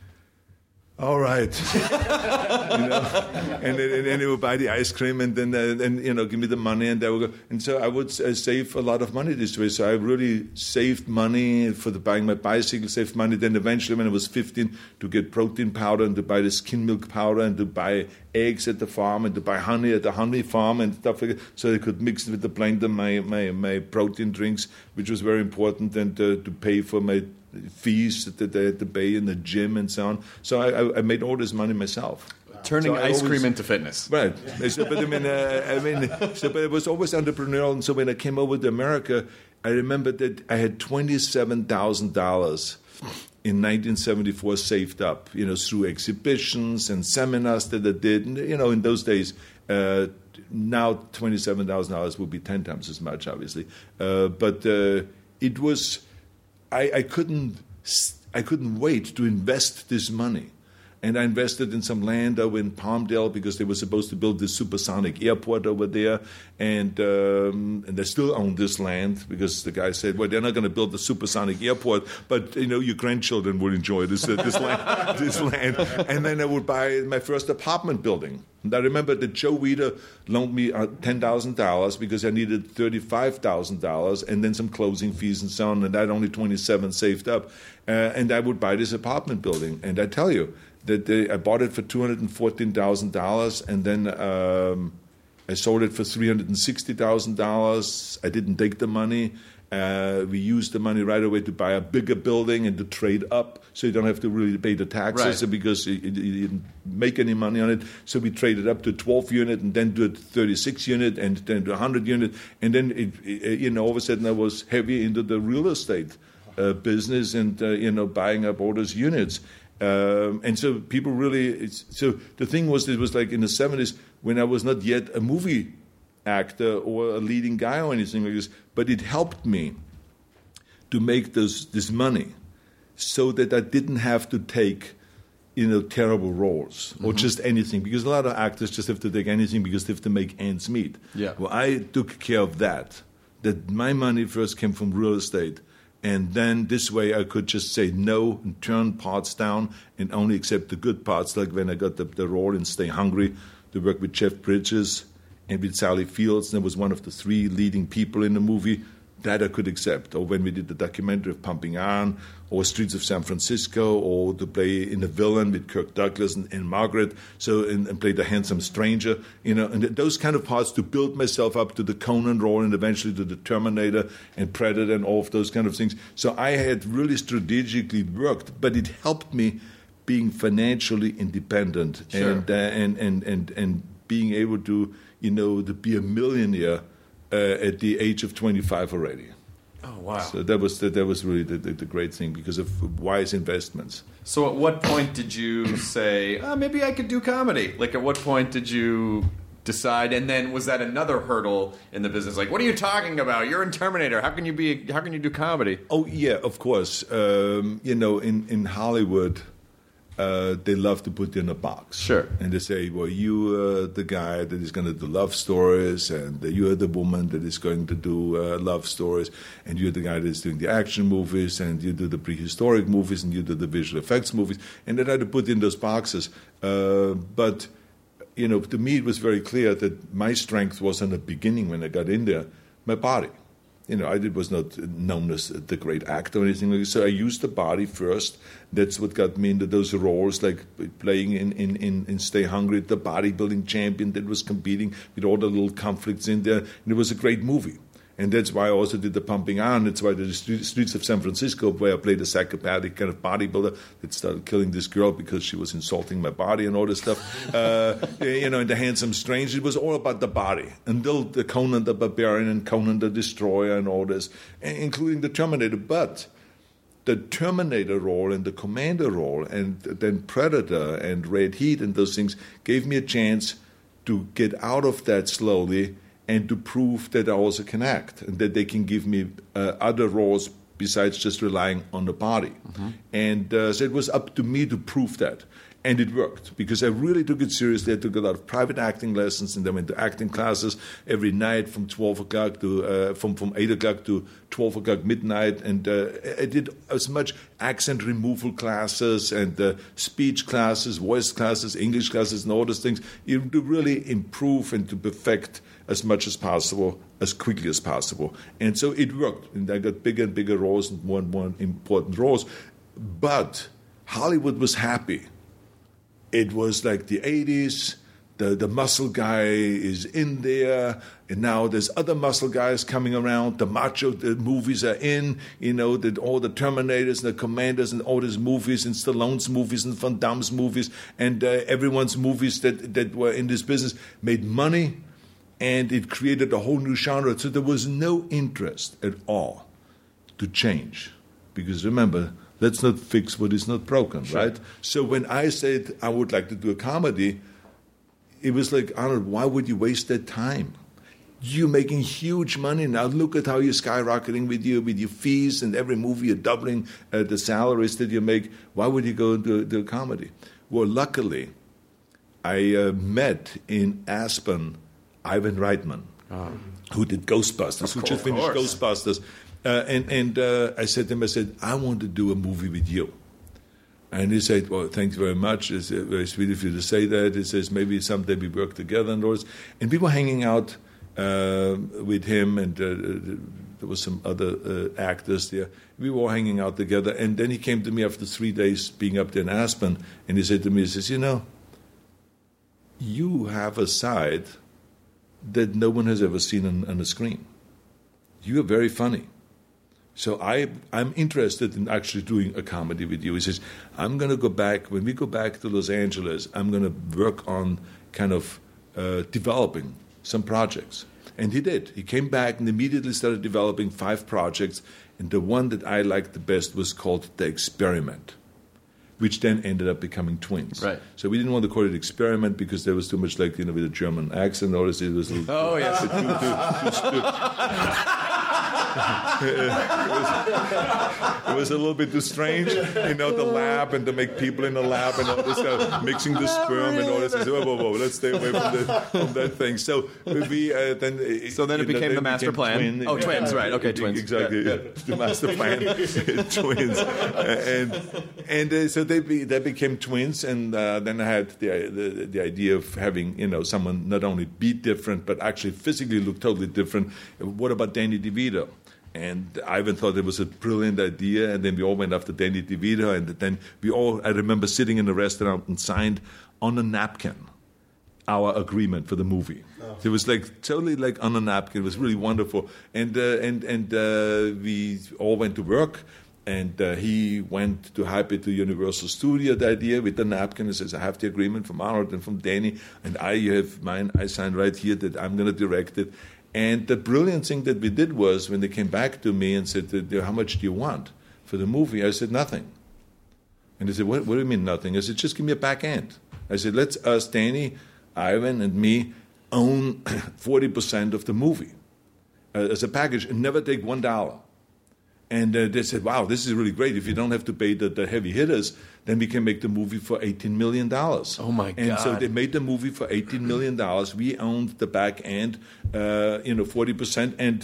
all right, you know, and then, and then they would buy the ice cream, and then uh, and you know, give me the money, and they would go. And so I would uh, save a lot of money this way. So I really saved money for the buying my bicycle, saved money. Then eventually, when I was fifteen, to get protein powder and to buy the skim milk powder and to buy eggs at the farm and to buy honey at the honey farm and stuff like that. So I could mix with the blender my my my protein drinks, which was very important, and uh, to pay for my fees that they had to pay in the gym and so on. So I, I made all this money myself. Turning so ice always, cream into fitness. Right. So, but I mean, uh, I mean, so, but it was always entrepreneurial. And so when I came over to America, I remember that I had twenty-seven thousand dollars in nineteen seventy-four saved up, you know, through exhibitions and seminars that I did. And, you know, in those days, uh, now twenty-seven thousand dollars would be ten times as much, obviously. Uh, but uh, it was... I, I couldn't I couldn't wait to invest this money. And I invested in some land over in Palmdale because they were supposed to build this supersonic airport over there. And um, and they still own this land because the guy said, well, they're not going to build the supersonic airport, but, you know, your grandchildren will enjoy this uh, this, land, this land. And then I would buy my first apartment building. And I remember that Joe Weider loaned me uh, ten thousand dollars because I needed thirty-five thousand dollars and then some closing fees and so on. And I had only twenty-seven saved up. Uh, and I would buy this apartment building. And I tell you, that they, I bought it for two hundred fourteen thousand dollars, and then um, I sold it for three hundred sixty thousand dollars. I didn't take the money. Uh, we used the money right away to buy a bigger building and to trade up, so you don't have to really pay the taxes right. because you, you didn't make any money on it. So we traded up to twelve unit, and then to a thirty-six unit, and then to one hundred unit, and then it, it, you know all of a sudden I was heavy into the real estate uh, business and uh, you know buying up all those units. Um, and so people really, it's, so the thing was, it was like in the seventies when I was not yet a movie actor or a leading guy or anything like this, but it helped me to make those, this money so that I didn't have to take, you know, terrible roles or mm-hmm. just anything, because a lot of actors just have to take anything because they have to make ends meet. Yeah. Well, I took care of that, that my money first came from real estate. And then this way I could just say no and turn parts down and only accept the good parts, like when I got the, the role in Stay Hungry to work with Jeff Bridges and with Sally Fields, and I was one of the three leading people in the movie. That I could accept. Or when we did the documentary of Pumping Iron, or Streets of San Francisco, or to play in The Villain with Kirk Douglas and, and Margaret, so and, and play the handsome stranger, you know, and those kind of parts to build myself up to the Conan role and eventually to the Terminator and Predator and all of those kind of things. So I had really strategically worked, but it helped me being financially independent sure. and, uh, and and and and being able to, you know, to be a millionaire. Uh, at the age of twenty-five already. Oh, wow. So that was the, that was really the, the, the great thing because of wise investments. So at what point did you say, oh, maybe I could do comedy? Like at what point did you decide, and then was that another hurdle in the business? Like, what are you talking about? You're in Terminator. How can you be? How can you do comedy? Oh, yeah, of course. Um, you know, in, in Hollywood, Uh, they love to put you in a box. Sure. And they say, well, you are the guy that is going to do love stories, and you're the woman that is going to do uh, love stories, and you're the guy that is doing the action movies, and you do the prehistoric movies, and you do the visual effects movies. And they try to put in those boxes. Uh, but you know, to me it was very clear that my strength was in the beginning when I got in there, my body. You know, I did, was not known as the great actor or anything like that. So I used the body first. That's what got me into those roles, like playing in, in, in, in Stay Hungry, the bodybuilding champion that was competing with all the little conflicts in there. And it was a great movie. And that's why I also did the Pumping Iron. That's why the Streets of San Francisco, where I played a psychopathic kind of bodybuilder that started killing this girl because she was insulting my body and all this stuff. Uh, you know, in The Handsome Stranger, it was all about the body. Until the Conan the Barbarian and Conan the Destroyer and all this, including the Terminator. But the Terminator role and the Commander role and then Predator and Red Heat and those things gave me a chance to get out of that slowly and to prove that I also can act and that they can give me uh, other roles besides just relying on the body. Mm-hmm. And uh, so it was up to me to prove that. And it worked because I really took it seriously. I took a lot of private acting lessons and then went to acting classes every night from twelve o'clock to uh, from from eight o'clock to twelve o'clock midnight. And uh, I did as much accent removal classes and uh, speech classes, voice classes, English classes, and all those things. You to really improve and to perfect as much as possible, as quickly as possible. And so it worked. And I got bigger and bigger roles and more and more important roles. But Hollywood was happy. It was like the eighties, the, the muscle guy is in there, and now there's other muscle guys coming around. The macho the movies are in, you know, that all the Terminators and the Commanders and all these movies and Stallone's movies and Van Damme's movies and uh, everyone's movies that, that were in this business made money, and it created a whole new genre. So there was no interest at all to change. Because remember, let's not fix what is not broken, sure. Right? So when I said I would like to do a comedy, it was like, Arnold, why would you waste that time? You're making huge money now. Look at how you're skyrocketing with your, with your fees, and every movie you're doubling uh, the salaries that you make. Why would you go into do a comedy? Well, luckily, I uh, met in Aspen Ivan Reitman, oh. who did Ghostbusters, of who course, just finished Ghostbusters. Uh, and and uh, I said to him, I said, I want to do a movie with you. And he said, well, thanks very much. It's very sweet of you to say that. He says, maybe someday we work together and all this. And we were hanging out uh, with him, and uh, there was some other uh, actors there. We were all hanging out together. And then he came to me after three days being up there in Aspen, and he said to me, he says, you know, you have a side that no one has ever seen on, on the screen. You are very funny. So I, I'm interested in actually doing a comedy with you. He says, I'm going to go back, when we go back to Los Angeles, I'm going to work on kind of uh, developing some projects. And he did. He came back and immediately started developing five projects. And the one that I liked the best was called The Experiment, which then ended up becoming Twins. Right. So we didn't want to call it Experiment because there was too much, like, you know, with a German accent. Or it was a little, oh, yes. Too, too, too, too, it, was, it was a little bit too strange, you know, the lab and to make people in the lab and all this stuff, mixing the sperm and all this. I said, whoa, whoa, whoa, let's stay away from, the, from that thing. So we uh, then. So then it became know, the master plan. Twin, oh, twins, right? Okay, twins. Exactly, yeah, yeah. The master plan, twins, and and uh, so they be, they became twins, and uh, then I had the, the the idea of having, you know, someone not only be different but actually physically look totally different. What about Danny DeVito? And Ivan thought it was a brilliant idea, and then we all went after Danny DeVito, and then we all, I remember sitting in a restaurant and signed on a napkin our agreement for the movie. Oh. It was like totally like on a napkin. It was really wonderful. And uh, and and uh, we all went to work, and uh, he went to hype it to Universal Studio, the idea with the napkin. He says, I have the agreement from Arnold and from Danny, and I you have mine. I signed right here that I'm going to direct it. And the brilliant thing that we did was when they came back to me and said, how much do you want for the movie? I said, nothing. And they said, what, what do you mean nothing? I said, just give me a back end. I said, let's us, Danny, Ivan, and me own forty percent of the movie uh, as a package and never take one dollar. And uh, they said, wow, this is really great. If you don't have to pay the, the heavy hitters, then we can make the movie for eighteen million dollars. Oh, my God. And so they made the movie for eighteen million dollars. We owned the back end, uh, you know, forty percent. And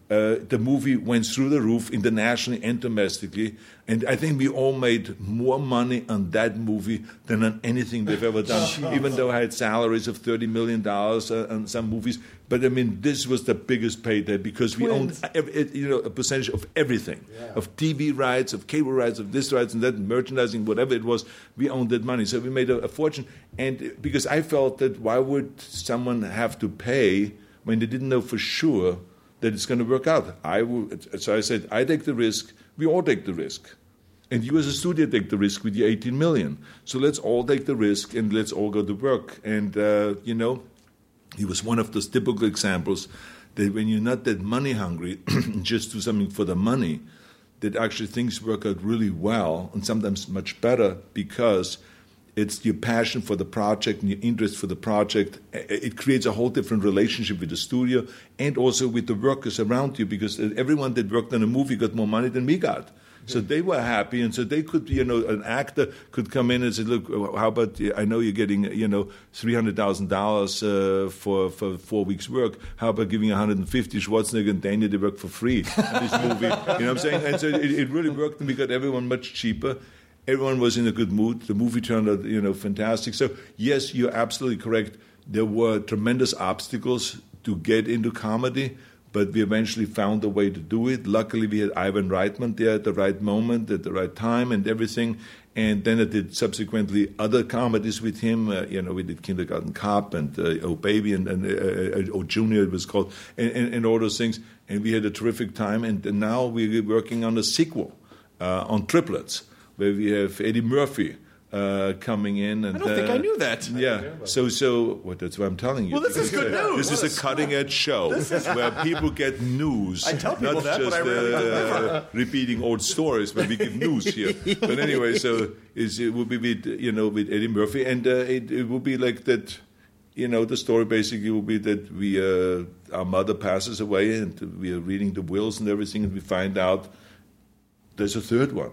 Uh, the movie went through the roof internationally and domestically, and I think we all made more money on that movie than on anything they've ever done, even though I had salaries of thirty million dollars uh, on some movies. But, I mean, this was the biggest payday because we Twins. owned every, you know, a percentage of everything, Yeah. of T V rights, of cable rights, of this rights and that, merchandising, whatever it was, we owned that money. So we made a, a fortune. And because I felt that why would someone have to pay when they didn't know for sure that it's going to work out? I would, so I said, I take the risk, we all take the risk. And you as a studio take the risk with your eighteen million. So let's all take the risk and let's all go to work. And, uh, you know, he was one of those typical examples that when you're not that money hungry, just do something for the money, that actually things work out really well and sometimes much better because it's your passion for the project and your interest for the project. It creates a whole different relationship with the studio and also with the workers around you because everyone that worked on a movie got more money than we got. So they were happy, and so they could, you know, an actor could come in and say, look, how about, I know you're getting, you know, three hundred thousand dollars uh, for, for four weeks' work. How about giving one hundred fifty Schwarzenegger and Daniel to work for free on this movie? You know what I'm saying? And so it, it really worked, and we got everyone much cheaper. Everyone was in a good mood. The movie turned out, you know, fantastic. So, yes, you're absolutely correct. There were tremendous obstacles to get into comedy, but we eventually found a way to do it. Luckily, we had Ivan Reitman there at the right moment, at the right time, and everything. And then I did subsequently other comedies with him. Uh, you know, we did Kindergarten Cop and uh, Oh Baby and, and uh, Oh Junior, it was called, and, and, and all those things. And we had a terrific time. And, and now we're working on a sequel uh, on Triplets, where we have Eddie Murphy uh, coming in. And, I don't think uh, I knew that. Yeah. So, so well, that's what I'm telling you. Well, this is good news. This is a cutting-edge show where people get news. I tell people not that, just but I rarely uh, repeating old stories when we give news here. But anyway, so it's, it will be with, you know, with Eddie Murphy, and uh, it, it will be like that. You know, the story basically will be that we, uh, our mother passes away, and we are reading the wills and everything, and we find out there's a third one.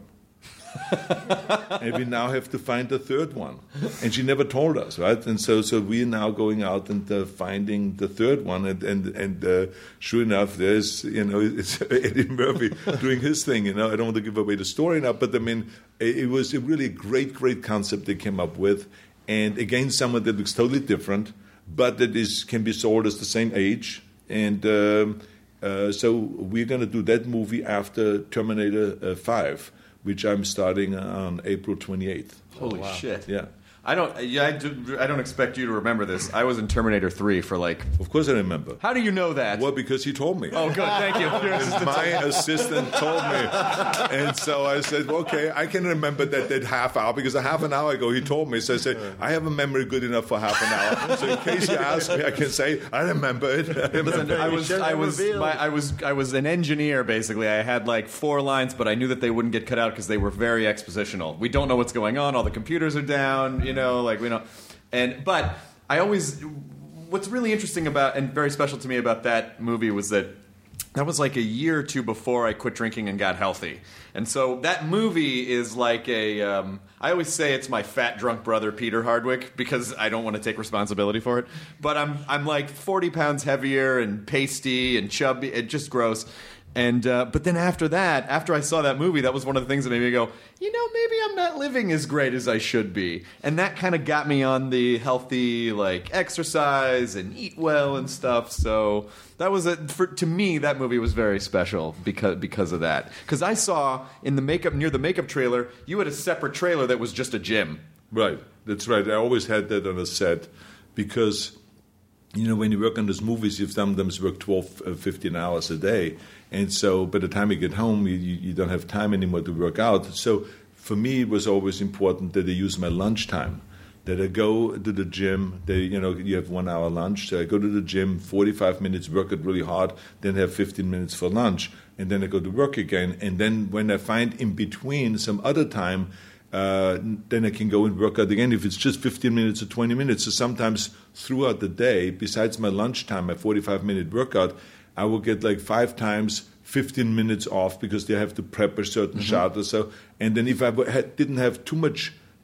And we now have to find the third one, and she never told us, right? And so, so we are now going out and uh, finding the third one, and and and uh, sure enough, there's, you know, it's Eddie Murphy doing his thing. You know, I don't want to give away the story now, but I mean, it, it was a really great, great concept they came up with, and again, someone that looks totally different, but that is can be sold as the same age, and. Um, uh, so we're going to do that movie after Terminator uh, five, which I'm starting on April twenty-eighth. Holy shit! Yeah. I don't. Yeah, I, do, I don't expect you to remember this. I was in Terminator three for like. Of course, I remember. How do you know that? Well, because he told me. Oh, good. Thank you. Your assistant My told me. assistant told me, and so I said, well, "Okay, I can remember that that half hour because a half an hour ago he told me." So I said, "I have a memory good enough for half an hour." So in case you ask me, I can say, "I remember it." I remember Listen, I was, I was, my, I was, I was an engineer. Basically, I had like four lines, but I knew that they wouldn't get cut out because they were very expositional. We don't know what's going on. All the computers are down. You know, like we know. And but I always, what's really interesting about and very special to me about that movie was that that was like a year or two before I quit drinking and got healthy. And so that movie is like a, um, I always say it's my fat drunk brother Peter Hardwick because I don't want to take responsibility for it. But I'm I'm like forty pounds heavier and pasty and chubby, and just gross. And uh, but then after that, after I saw that movie, that was one of the things that made me go, you know, maybe I'm not living as great as I should be. And that kind of got me on the healthy, like, exercise and eat well and stuff. So that was, a, for, to me, that movie was very special because because of that. Because I saw in the makeup, near the makeup trailer, you had a separate trailer that was just a gym. Right, that's right. I always had that on a set because, you know, when you work on these movies, you sometimes work twelve, fifteen hours a day. And so by the time you get home, you, you don't have time anymore to work out. So for me, it was always important that I use my lunchtime, that I go to the gym. They, you know, you have one hour lunch. So I go to the gym, forty-five minutes, work it really hard, then have fifteen minutes for lunch. And then I go to work again. And then when I find in between some other time, uh, then I can go and work out again if it's just fifteen minutes or twenty minutes. So sometimes throughout the day, besides my lunchtime, my forty-five minute workout, I will get like five times fifteen minutes off because they have to prep a certain Mm-hmm. shot or so. And then if I w- had, didn't have too much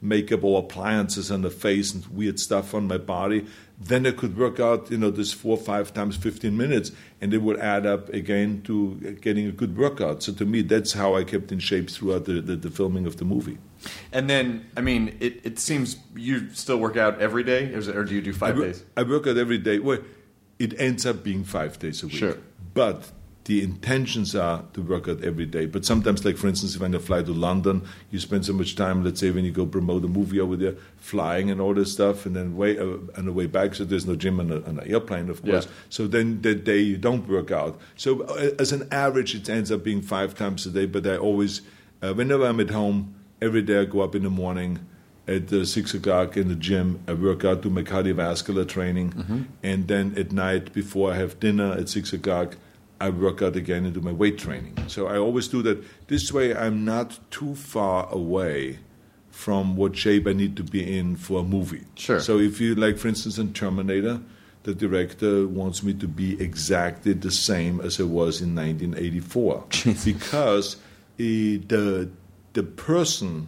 makeup or appliances on the face and weird stuff on my body, then I could work out, you know, this four, five times fifteen minutes, and it would add up again to getting a good workout. So to me, that's how I kept in shape throughout the, the, the filming of the movie. And then, I mean, it, it seems you still work out every day, or, is it, or do you do five I wor- days? I work out every day. Well, it ends up being five days a week. Sure. But the intentions are to work out every day. But sometimes, like for instance, if I fly to London, you spend so much time, let's say when you go promote a movie over there, flying and all this stuff, and then way uh, on the way back, so there's no gym on, a, on an airplane, of course. Yeah. So then that day you don't work out. So uh, as an average, it ends up being five times a day. But I always, uh, whenever I'm at home, every day I go up in the morning at uh, six o'clock in the gym. I work out, do my cardiovascular training, Mm-hmm. and then at night before I have dinner at six o'clock, I work out again and do my weight training. So I always do that. This way I'm not too far away from what shape I need to be in for a movie. Sure. So if you, like for instance in Terminator, the director wants me to be exactly the same as I was in nineteen eighty-four. Because uh, the, the person,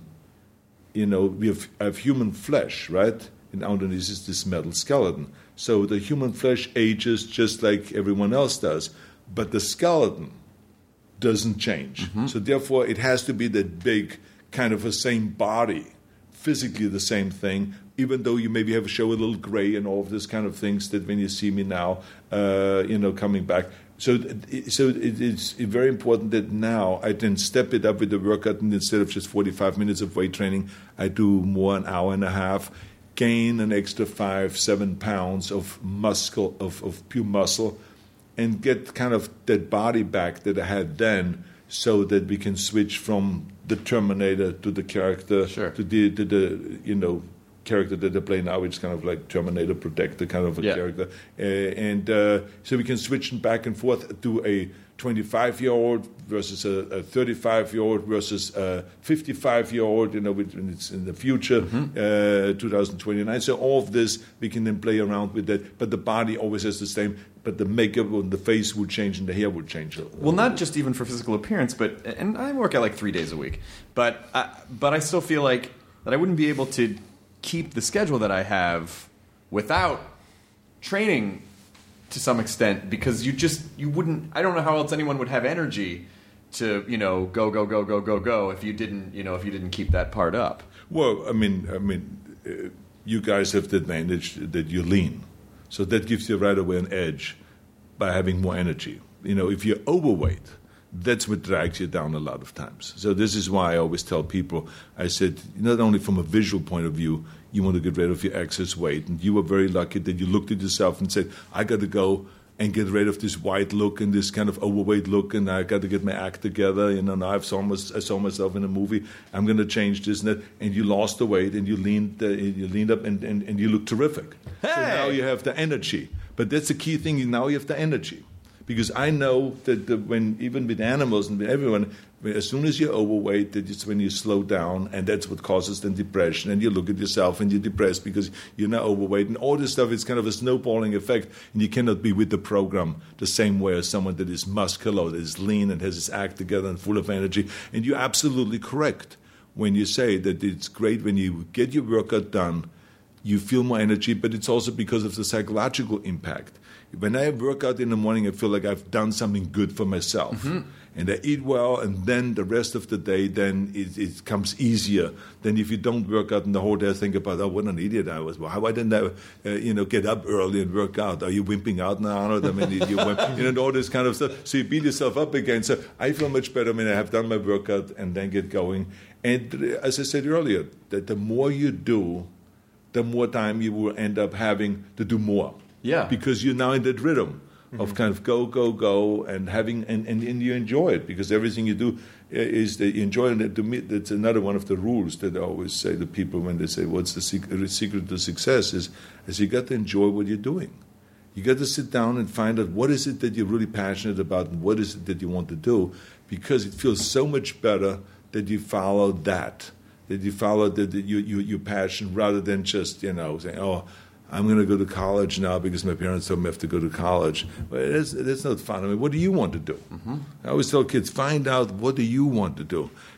you know, we have, have human flesh, right? And underneath is this metal skeleton. So the human flesh ages just like everyone else does. But the skeleton doesn't change. Mm-hmm. So therefore, it has to be that big, kind of a same body, physically the same thing, even though you maybe have a show a little gray and all of this kind of things that when you see me now, uh, you know, coming back. So, so it, it's very important that now I then step it up with the workout, and instead of just forty-five minutes of weight training, I do more an hour and a half, gain an extra five, seven pounds of muscle, of, of pure muscle, and get kind of that body back that I had then, so that we can switch from the Terminator to the character, Sure. to the to the you know character that I play now, which is kind of like Terminator Protector kind of a Yeah. character, uh, and uh, so we can switch them back and forth to a twenty-five-year-old versus a thirty-five-year-old versus a fifty-five-year-old, you know, when it's in the future, Mm-hmm. uh, two thousand twenty-nine. So all of this, we can then play around with that. But the body always has the same, but the makeup on the face will change and the hair will change. Well, not just even for physical appearance, but and I work out like three days a week, but I, but I still feel like that I wouldn't be able to keep the schedule that I have without training to some extent, because you just you wouldn't. I don't know how else anyone would have energy to you know go go go go go go if you didn't you know if you didn't keep that part up. Well, I mean, I mean, uh, you guys have the advantage that you're lean, so that gives you right away an edge by having more energy. You know, if you're overweight, that's what drags you down a lot of times. So this is why I always tell people, I said, not only from a visual point of view, you want to get rid of your excess weight. And you were very lucky that you looked at yourself and said, I got to go and get rid of this white look and this kind of overweight look, and I got to get my act together. You know, now I've saw, my, I saw myself in a movie. I'm going to change this and that. And you lost the weight, and you leaned, uh, you leaned up, and, and, and you look terrific. Hey! So now you have the energy. But that's the key thing. Now you have the energy. Because I know that the, when even with animals and with everyone, as soon as you're overweight, that it's when you slow down, and that's what causes then depression. And you look at yourself and you're depressed because you're now overweight, and all this stuff is kind of a snowballing effect. And you cannot be with the program the same way as someone that is muscular, that is lean, and has his act together and full of energy. And you're absolutely correct when you say that it's great when you get your workout done, you feel more energy, but it's also because of the psychological impact. When I work out in the morning, I feel like I've done something good for myself. Mm-hmm. And I eat well, and then the rest of the day, then it, it comes easier than if you don't work out and the whole day think about, oh, what an idiot I was. Well, how I didn't I, uh, you know, get up early and work out? Are you wimping out now, Arnold? I mean, you, you, wimp, you know, all this kind of stuff. So you beat yourself up again. So I feel much better when I have done my workout and then get going. And as I said earlier, that the more you do, the more time you will end up having to do more. Yeah. Because you're now in that rhythm mm-hmm. of kind of go, go, go, and having and, and, and you enjoy it, because everything you do is that you enjoy it. To me, that's another one of the rules that I always say to people when they say, what's the secret, the secret to success is, is you got to enjoy what you're doing. You got to sit down and find out what is it that you're really passionate about and what is it that you want to do, because it feels so much better that you follow that, that you follow the, the, your, your, your passion, rather than just, you know, saying, oh, I'm going to go to college now because my parents told me I have to go to college. But that's, that's not fun. I mean, what do you want to do? Mm-hmm. I always tell kids, find out what do you want to do.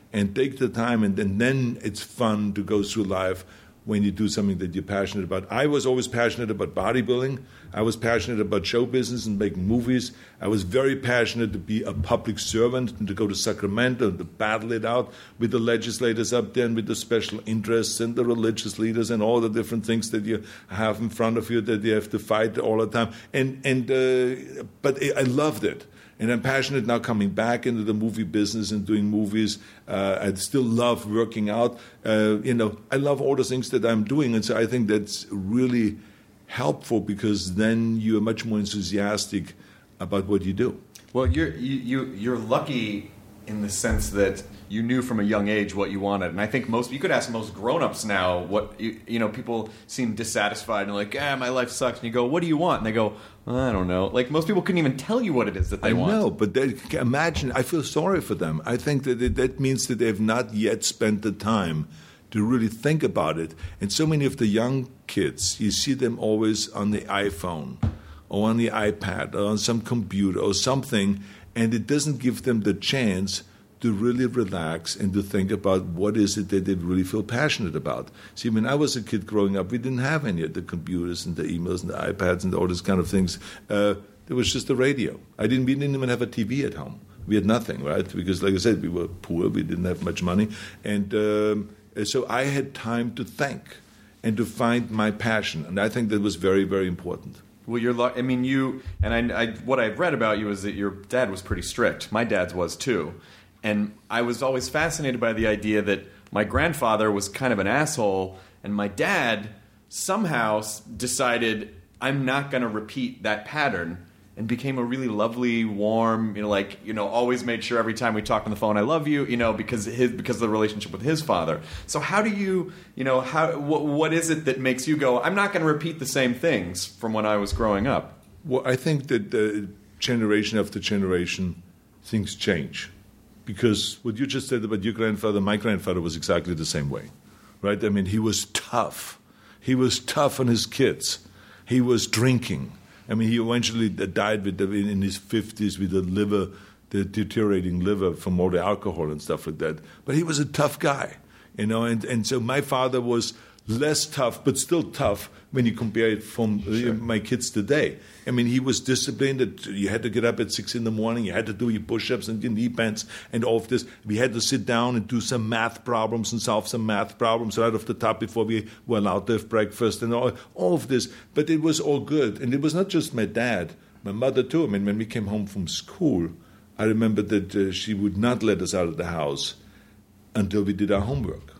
and take the time, and, and then it's fun to go through life when you do something that you're passionate about. I was always passionate about bodybuilding. I was passionate about show business and making movies. I was very passionate to be a public servant and to go to Sacramento and to battle it out with the legislators up there and with the special interests and the religious leaders and all the different things that you have in front of you that you have to fight all the time. And and uh, but I loved it. And I'm passionate now coming back into the movie business and doing movies. Uh, I still love working out. Uh, you know, I love all the things that I'm doing. And so I think that's really helpful because then you're much more enthusiastic about what you do. Well, you're, you, you, you're lucky in the sense that you knew from a young age what you wanted. And I think most, you could ask most grown-ups now what, you, you know, people seem dissatisfied and like, ah, my life sucks. And you go, what do you want? And they go, I don't know. Like, most people couldn't even tell you what it is that they I want. I know, but they, imagine, I feel sorry for them. I think that it, that means that they have not yet spent the time to really think about it. And so many of the young kids, you see them always on the iPhone or on the iPad or on some computer or something, and it doesn't give them the chance to really relax and to think about what is it that they really feel passionate about. See, when I was a kid growing up, we didn't have any of the computers and the emails and the iPads and all these kind of things. Uh, there was just the radio. I didn't, we didn't even have a T V at home. We had nothing, right? Because, like I said, we were poor. We didn't have much money. And um, so I had time to think and to find my passion. And I think that was very, very important. Well, you're. I mean, you and I, I. What I've read about you is that your dad was pretty strict. My dad's was too. And I was always fascinated by the idea that my grandfather was kind of an asshole, and my dad somehow decided, I'm not going to repeat that pattern, and became a really lovely, warm, you know, like, you know, always made sure every time we talked on the phone, I love you, you know, because his because of the relationship with his father. So how do you, you know, how what, what is it that makes you go, I'm not going to repeat the same things from when I was growing up? Well, I think that uh, generation after generation, things change. Because what you just said about your grandfather, my grandfather was exactly the same way, right? I mean, he was tough. He was tough on his kids. He was drinking. I mean, he eventually died with the, in his fifties with the liver, the deteriorating liver from all the alcohol and stuff like that. But he was a tough guy, you know. And, and so my father was less tough, but still tough when you compare it from sure. my kids today. I mean, he was disciplined. That you had to get up at six in the morning. You had to do your push-ups and your knee bends and all of this. We had to sit down and do some math problems and solve some math problems right off the top before we were allowed to have breakfast and all, all of this. But it was all good. And it was not just my dad, my mother too. I mean, when we came home from school, I remember that uh, she would not let us out of the house until we did our homework.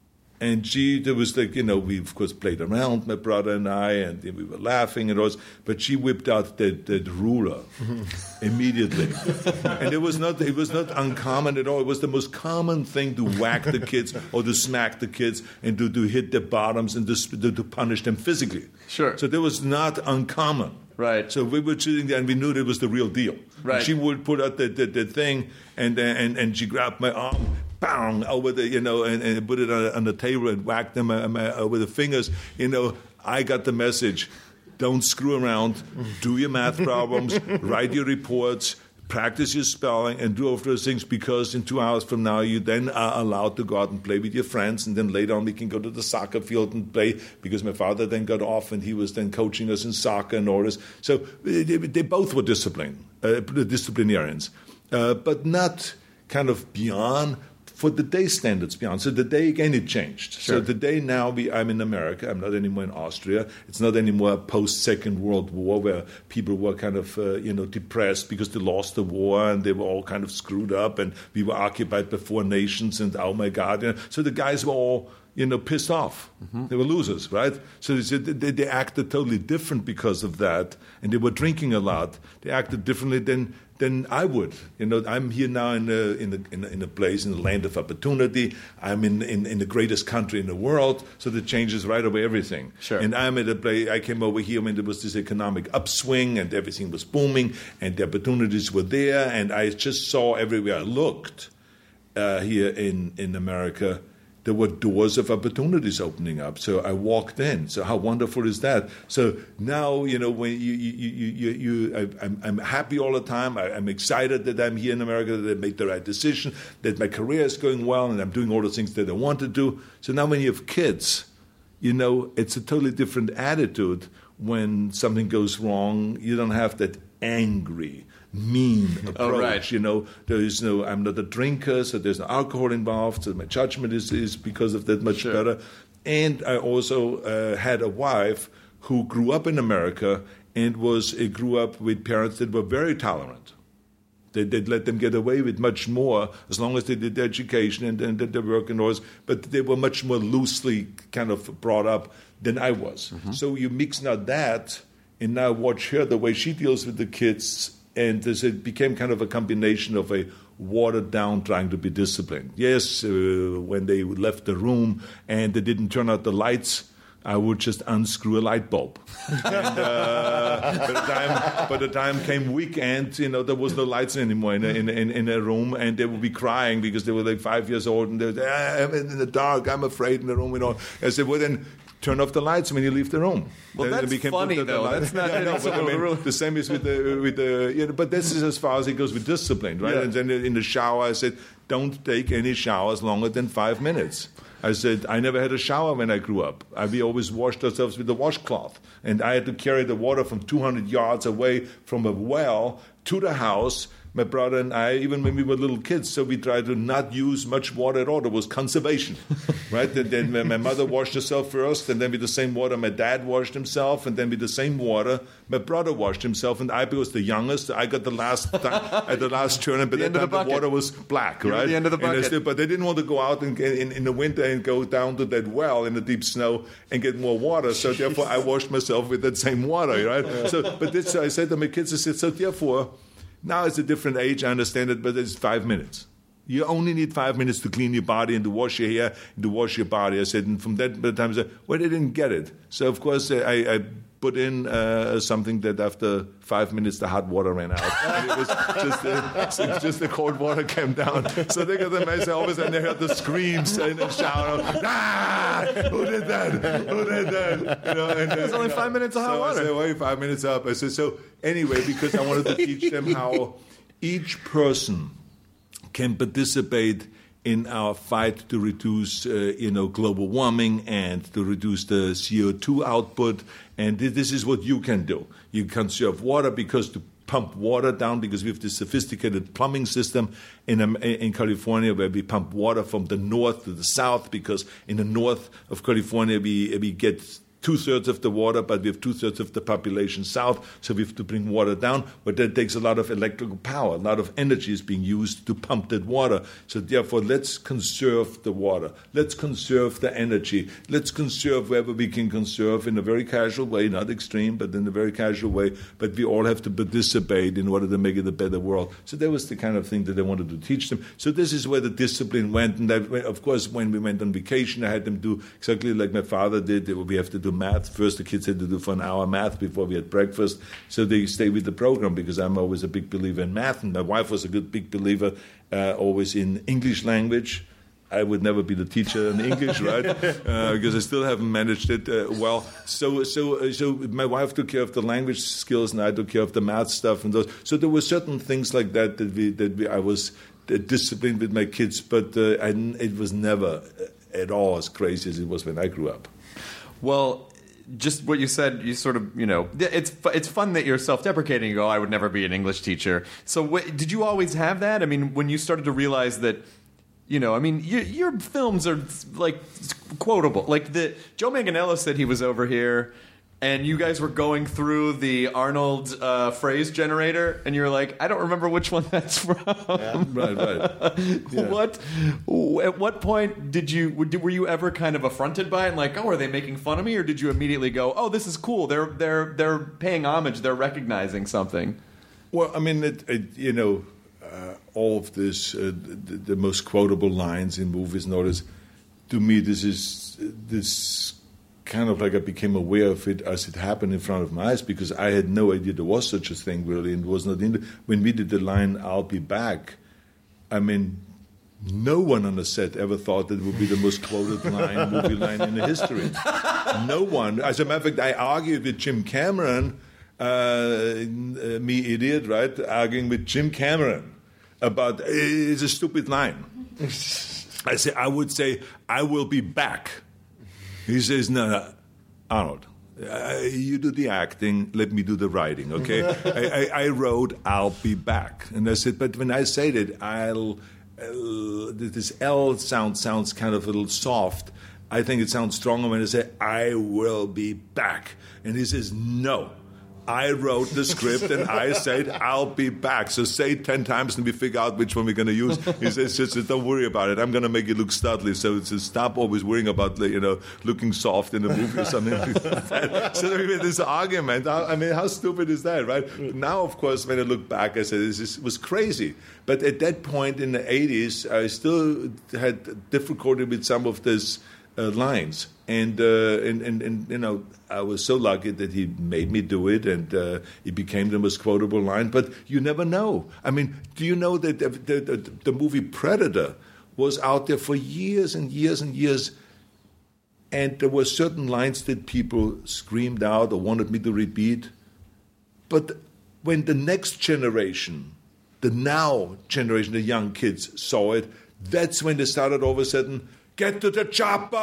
And she, there was like, you know, we of course played around, my brother and I, and we were laughing and all this, but she whipped out that, that ruler immediately. And it was not, it was not uncommon at all. It was the most common thing to whack the kids or to smack the kids and to, to hit their bottoms and to, to, to punish them physically. Sure. So that was not uncommon. Right. So we were sitting there and we knew that it was the real deal. Right. And she would put out the, the, the thing and, and, and she grabbed my arm, bang, over the, you know, and, and put it on, on the table and whacked them uh, my, uh, with the fingers. You know, I got the message. Don't screw around. Do your math problems. Write your reports. Practice your spelling and do all of those things because in two hours from now you then are allowed to go out and play with your friends, and then later on we can go to the soccer field and play because my father then got off and he was then coaching us in soccer and all this. So they, they both were disciplined, uh, disciplinarians, uh, but not kind of beyond for the day standards beyond. So the day, again, it changed. Sure. So the day now, we, I'm in America. I'm not anymore in Austria. It's not anymore post-Second World War where people were kind of, uh, you know, depressed because they lost the war and they were all kind of screwed up and we were occupied by four nations and, oh, my God. You know, so the guys were all, you know, pissed off. Mm-hmm. They were losers, right? So they, they acted totally different because of that, and they were drinking a lot. They acted differently than than I would. You know, I'm here now in a, in a, in a, in a place, in the land of opportunity. I'm in, in, in the greatest country in the world, so that changes right away everything. Sure. And I'm at a place, I came over here when there was this economic upswing and everything was booming and the opportunities were there, and I just saw everywhere I looked uh, here in, in America there were doors of opportunities opening up. So I walked in. So how wonderful is that? So now, you know, when you, you, you, you, you I, I'm, I'm happy all the time. I, I'm excited that I'm here in America, that I made the right decision, that my career is going well, and I'm doing all the things that I want to do. So now when you have kids, you know, it's a totally different attitude. When something goes wrong, you don't have that angry, mean approach. Oh, right. You know, there is no, I'm not a drinker, so there's no alcohol involved, so my judgment is, is because of that much Sure. better. And I also uh, had a wife who grew up in America and was uh, grew up with parents that were very tolerant. They, they'd let them get away with much more as long as they did their education and, and did their work and all this, but they were much more loosely kind of brought up than I was. Mm-hmm. So you mix now that and now watch her, the way she deals with the kids, and this, it became kind of a combination of a watered down trying to be disciplined. Yes, uh, when they left the room and they didn't turn out the lights, I would just unscrew a light bulb. And uh, by, the time, by the time came weekend, you know, there was no lights anymore in a, in, in, in a room, and they would be crying because they were like five years old, and they would say, ah, I'm in the dark, I'm afraid in the room, you know. I said, well, then turn off the lights when you leave the room. Well, Then that's we can funny, put the, though. the light- That's not yeah, hitting no, some but I of the mean, rules. the same is with the with the. You know, but this is as far as it goes with discipline, right? Yeah. And then in the shower, I said, don't take any showers longer than five minutes. I said, I never had a shower when I grew up. I, we always washed ourselves with a washcloth, and I had to carry the water from two hundred yards away from a well to the house. My brother and I, even when we were little kids, so we tried to not use much water at all. There was conservation, right? And then when my mother washed herself first, and then with the same water, my dad washed himself, and then with the same water, my brother washed himself, and I was the youngest. I got the last at the last turn, but The that end of time the the bucket. water was black, You were right? the end of the And I bucket. still- but they didn't want to go out in, in, in the winter and go down to that well in the deep snow and get more water. So therefore, I washed myself with that same water, right? So, but this, I said to my kids, I said, so therefore. Now it's a different age, I understand it, but it's five minutes. You only need five minutes to clean your body and to wash your hair and to wash your body. I said, and from that time, I said, well, they didn't get it. So, of course, I, I put in uh, something that after five minutes, the hot water ran out. And it was just, uh, so just the cold water came down. So they got the mess. All of a sudden, they heard the screams in the shower. Ah, who did that? Who did that? You know, and, uh, There's only five minutes of hot so water. I said, wait, five minutes up. I said, so anyway, because I wanted to teach them how each person can participate in our fight to reduce, uh, you know, global warming and to reduce the C O two output. And thi- this is what you can do. You conserve water because to pump water down because we have this sophisticated plumbing system in um, in California where we pump water from the north to the south because in the north of California we we get two-thirds of the water, but we have two-thirds of the population south, so we have to bring water down. But that takes a lot of electrical power. A lot of energy is being used to pump that water. So therefore, let's conserve the water. Let's conserve the energy. Let's conserve wherever we can conserve in a very casual way, not extreme, but in a very casual way. But we all have to participate in order to make it a better world. So that was the kind of thing that I wanted to teach them. So this is where the discipline went. And that, of course, when we went on vacation, I had them do exactly like my father did. We have to do math. First, the kids had to do for an hour math before we had breakfast. So they stay with the program because I'm always a big believer in math. And my wife was a good big believer uh, always in English language. I would never be the teacher in English, right? Uh, because I still haven't managed it uh, well. So, so, so my wife took care of the language skills, and I took care of the math stuff and those. So there were certain things like that that we that we, I was uh, disciplined with my kids, but uh, I, it was never at all as crazy as it was when I grew up. Well, just what you said, you sort of, you know, it's it's fun that you're self-deprecating. You go, I would never be an English teacher. So wh- did you always have that? I mean, when you started to realize that, you know, I mean, your, your films are like quotable. Like the Joe Manganiello said he was over here, and you guys were going through the Arnold uh, phrase generator, and you're like, I don't remember which one that's from. Yeah, right, right. Yeah. What? At what point did you were you ever kind of affronted by it, and like, oh, are they making fun of me, or did you immediately go, oh, this is cool? They're they're they're paying homage. They're recognizing something. Well, I mean, it, it, you know, uh, all of this, uh, the, the most quotable lines in movies and all this, to me, this is this. kind of like I became aware of it as it happened in front of my eyes because I had no idea there was such a thing really, and it was not in the, when we did the line "I'll be back." I mean, No one on the set ever thought that it would be the most quoted line, movie line in the history. No one. As a matter of fact, I argued with Jim Cameron, uh, me idiot, right? Arguing with Jim Cameron about it's a stupid line. I say I would say I will be back. He says no, no Arnold. Uh, you do the acting, let me do the writing, okay? I, I, I wrote, I'll be back. And I said, but when I say that, I'll, uh, this L sound sounds kind of a little soft. I think it sounds stronger when I say, I will be back. And he says, no. I wrote the script and I said, I'll be back. So say it ten times and we figure out which one we're going to use. He says, just, just don't worry about it. I'm going to make it look studly. So it's just stop always worrying about, you know, looking soft in a movie or something like that. So we had this argument. I mean, how stupid is that, right? Now, of course, when I look back, I said, this is, was crazy. But at that point in the eighties, I still had difficulty with some of these uh, lines. And, uh, and, and, and, you know, I was so lucky that he made me do it, and uh, it became the most quotable line. But you never know. I mean, do you know that the, the, the, the movie Predator was out there for years and years and years, and there were certain lines that people screamed out or wanted me to repeat. But when the next generation, the now generation, the young kids saw it, that's when they started all of a sudden, get to the chopper!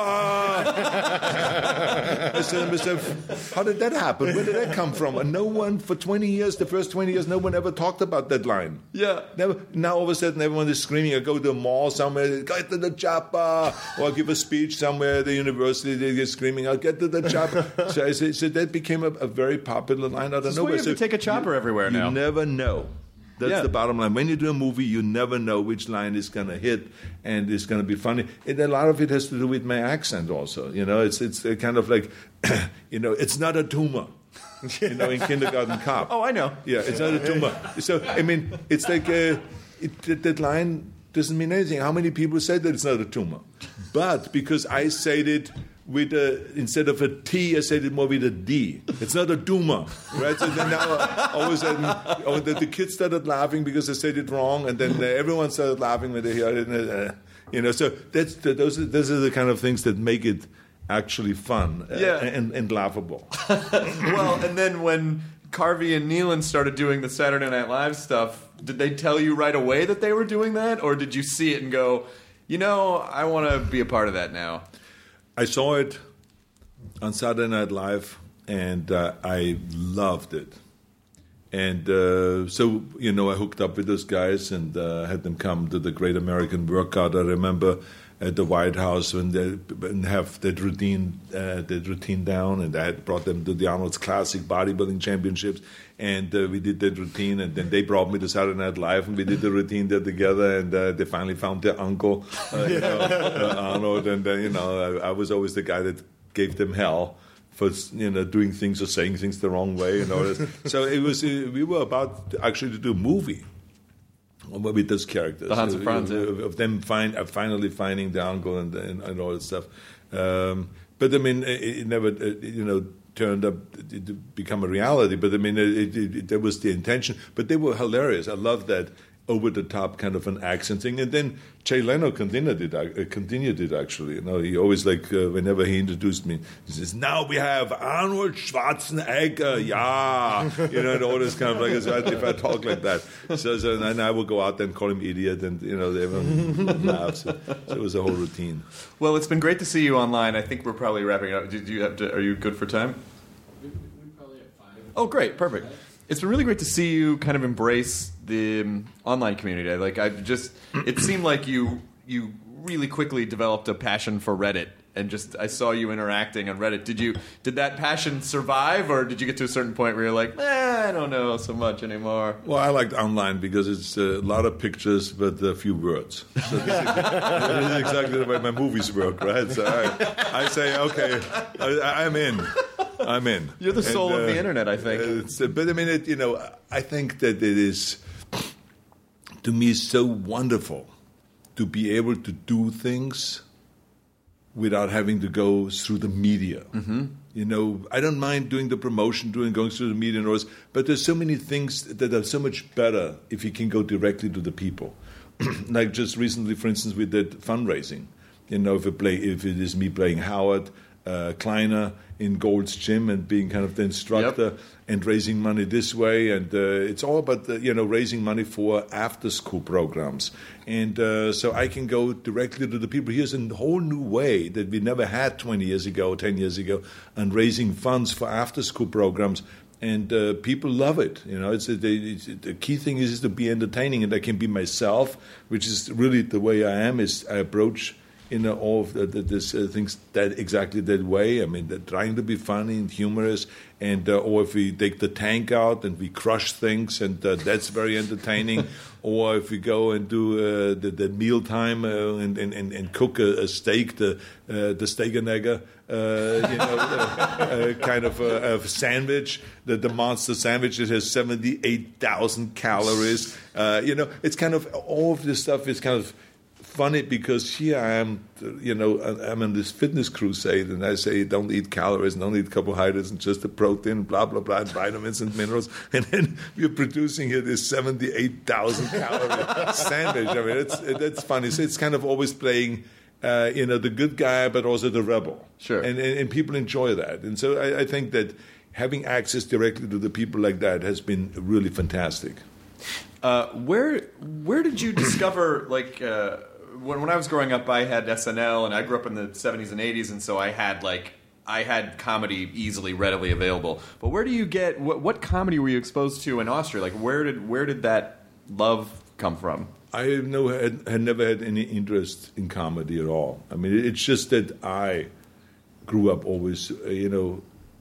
I said to myself, how did that happen? Where did that come from? And no one, for twenty years, the first twenty years, no one ever talked about that line. Yeah. Never, now all of a sudden everyone is screaming. I go to a mall somewhere, get to the chopper! Or I give a speech somewhere at the university, they get screaming, I'll get to the chopper. so, I said, so that became a, a very popular line out of nowhere. You have so to take a chopper you, everywhere you now. You never know. That's yeah. the bottom line. When you do a movie, you never know which line is going to hit and it's going to be funny. And a lot of it has to do with my accent also. You know, it's it's kind of like, you know, it's not a tumor. You know, in Kindergarten Cop. Oh, I know. Yeah, it's not a tumor. So, I mean, it's like uh, it, that line doesn't mean anything. How many people say that it's not a tumor? But because I said it with a, instead of a T, I said it more with a D. It's not a doomer, right? So then now, all of a sudden, oh, the, the kids started laughing because I said it wrong, and then uh, everyone started laughing when they heard it. Uh, you know, so that's the, those. Are, those are the kind of things that make it actually fun uh, yeah. and, and laughable. Well, and then when Carvey and Nealon started doing the Saturday Night Live stuff, did they tell you right away that they were doing that, or did you see it and go, you know, I want to be a part of that now? I saw it on Saturday Night Live, and uh, I loved it. And uh, so, you know, I hooked up with those guys and uh, had them come to the Great American Workout. I remember at the White House when they and have that routine, uh, that routine down, and I had brought them to the Arnold's Classic Bodybuilding Championships, and uh, we did that routine, and then they brought me to Saturday Night Live, and we did the routine there together, and uh, they finally found their uncle, uh, you know, uh, Arnold, and uh, you know, I, I was always the guy that gave them hell for, you know, doing things or saying things the wrong way and all this. So it was, uh, we were about to actually to do a movie with those characters, the Hans and Franz, yeah. of, of them find, uh, finally finding the uncle and, and, and all that stuff. Um, but I mean, it, it never, uh, you know, turned up to become a reality. But I mean, it, it, it, that was the intention. But they were hilarious. I love that over-the-top kind of an accent thing. And then Jay Leno continued it, uh, continued it actually. You know, he always, like, uh, whenever he introduced me, he says, now we have Arnold Schwarzenegger, yeah. You know, and all this kind of, like, if I talk like that. So, so and I would go out there and call him idiot, and, you know, everyone laughs. So it was a whole routine. Well, it's been great to see you online. I think we're probably wrapping up. Did you have to, are you good for time? We, we probably have five. Oh, great. Perfect. It's been really great to see you kind of embrace the um, online community. Like, I just, it seemed like you you really quickly developed a passion for Reddit, and just I saw you interacting on Reddit. Did you did that passion survive, or did you get to a certain point where you're like, eh, I don't know so much anymore? Well, I liked online because it's a lot of pictures but a few words. So this, is, this is exactly the way my movies work, right? So I, I say, okay, I, I'm in. I'm in. You're the soul and, uh, of the internet, I think. It's, uh, but I mean, it, you know, I think that it is, to me, so wonderful to be able to do things without having to go through the media. Mm-hmm. You know, I don't mind doing the promotion, doing going through the media and all this, but there's so many things that are so much better if you can go directly to the people. like just recently, for instance, we did fundraising. You know, if it play, if it is me playing Howard uh, Kleiner in Gold's Gym and being kind of the instructor Yep. and raising money this way, and uh, it's all about the, you know raising money for after-school programs. And uh, so I can go directly to the people. Here's a whole new way that we never had twenty years ago, ten years ago, on raising funds for after-school programs. And uh, people love it. You know, it's, a, they, it's the key thing is, is to be entertaining, and I can be myself, which is really the way I am. Is I approach you know all of the, the, this uh, things that exactly that way. I mean, they're trying to be funny and humorous, and uh, or if we take the tank out and we crush things, and uh, that's very entertaining. Or if we go and do uh, the, the mealtime uh, and, and, and cook a, a steak, the uh, the Stegenegger, uh, you know, uh, uh, kind of a, a sandwich, the, the monster sandwich that has seventy-eight thousand calories. Uh, you know, it's kind of all of this stuff is kind of funny because here I am, you know, I'm on this fitness crusade, and I say don't eat calories, don't eat carbohydrates, and just the protein, blah, blah, blah, and vitamins and minerals. And then we're producing here this seventy-eight thousand calorie sandwich. I mean, it's, it, that's funny. So it's kind of always playing, uh, you know, the good guy, but also the rebel. Sure. And, and, and people enjoy that. And so I, I think that having access directly to the people like that has been really fantastic. Uh, where where did you discover, like, uh, when when I was growing up, I had S N L, and I grew up in the seventies and eighties, and so I had, like, I had comedy easily, readily available. But where do you get, what, what comedy were you exposed to in Austria? Like, where did where did that love come from? I no, had, had never had any interest in comedy at all. I mean, it's just that I grew up always, uh, you know,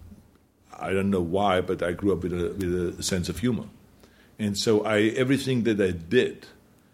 I don't know why, but I grew up with a, with a sense of humor. And so I everything that I did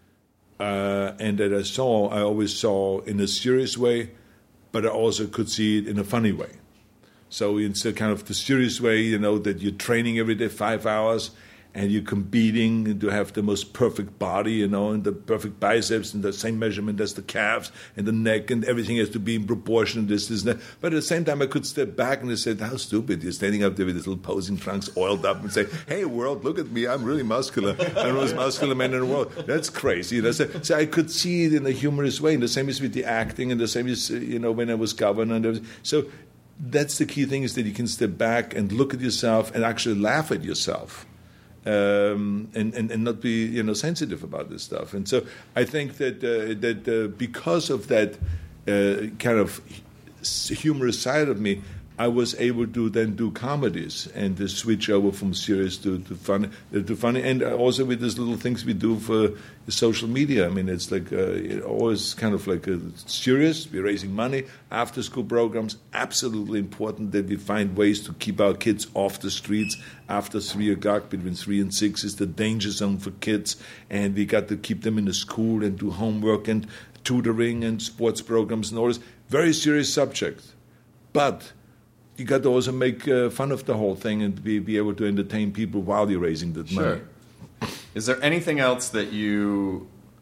uh, and that I saw, I always saw in a serious way, but I also could see it in a funny way. So it's a kind of the serious way, you know, that you're training every day five hours and you're competing to have the most perfect body, you know, and the perfect biceps and the same measurement as the calves and the neck, and everything has to be in proportion, this, this, and that. But at the same time, I could step back and I said, how stupid. You're standing up there with this little posing trunks oiled up and say, hey, world, look at me. I'm really muscular. I'm the most muscular man in the world. That's crazy. You know? so, so I could see it in a humorous way. And the same is with the acting, and the same is, you know, when I was governor and everything. So that's the key thing, is that you can step back and look at yourself and actually laugh at yourself. Um, and, and, and not be, you know, sensitive about this stuff. And so I think that uh, that uh, because of that uh, kind of humorous side of me, I was able to then do comedies and to switch over from serious to, to funny, uh, to funny, and also with these little things we do for social media. I mean, it's like uh, it always kind of like a serious. We're raising money, after-school programs. Absolutely important that we find ways to keep our kids off the streets after three o'clock. Between three and six is the danger zone for kids, and we got to keep them in the school and do homework and tutoring and sports programs and all this. Very serious subject, but you got to also make uh, fun of the whole thing and be, be able to entertain people while you're raising that Sure. money. Is there anything else that you...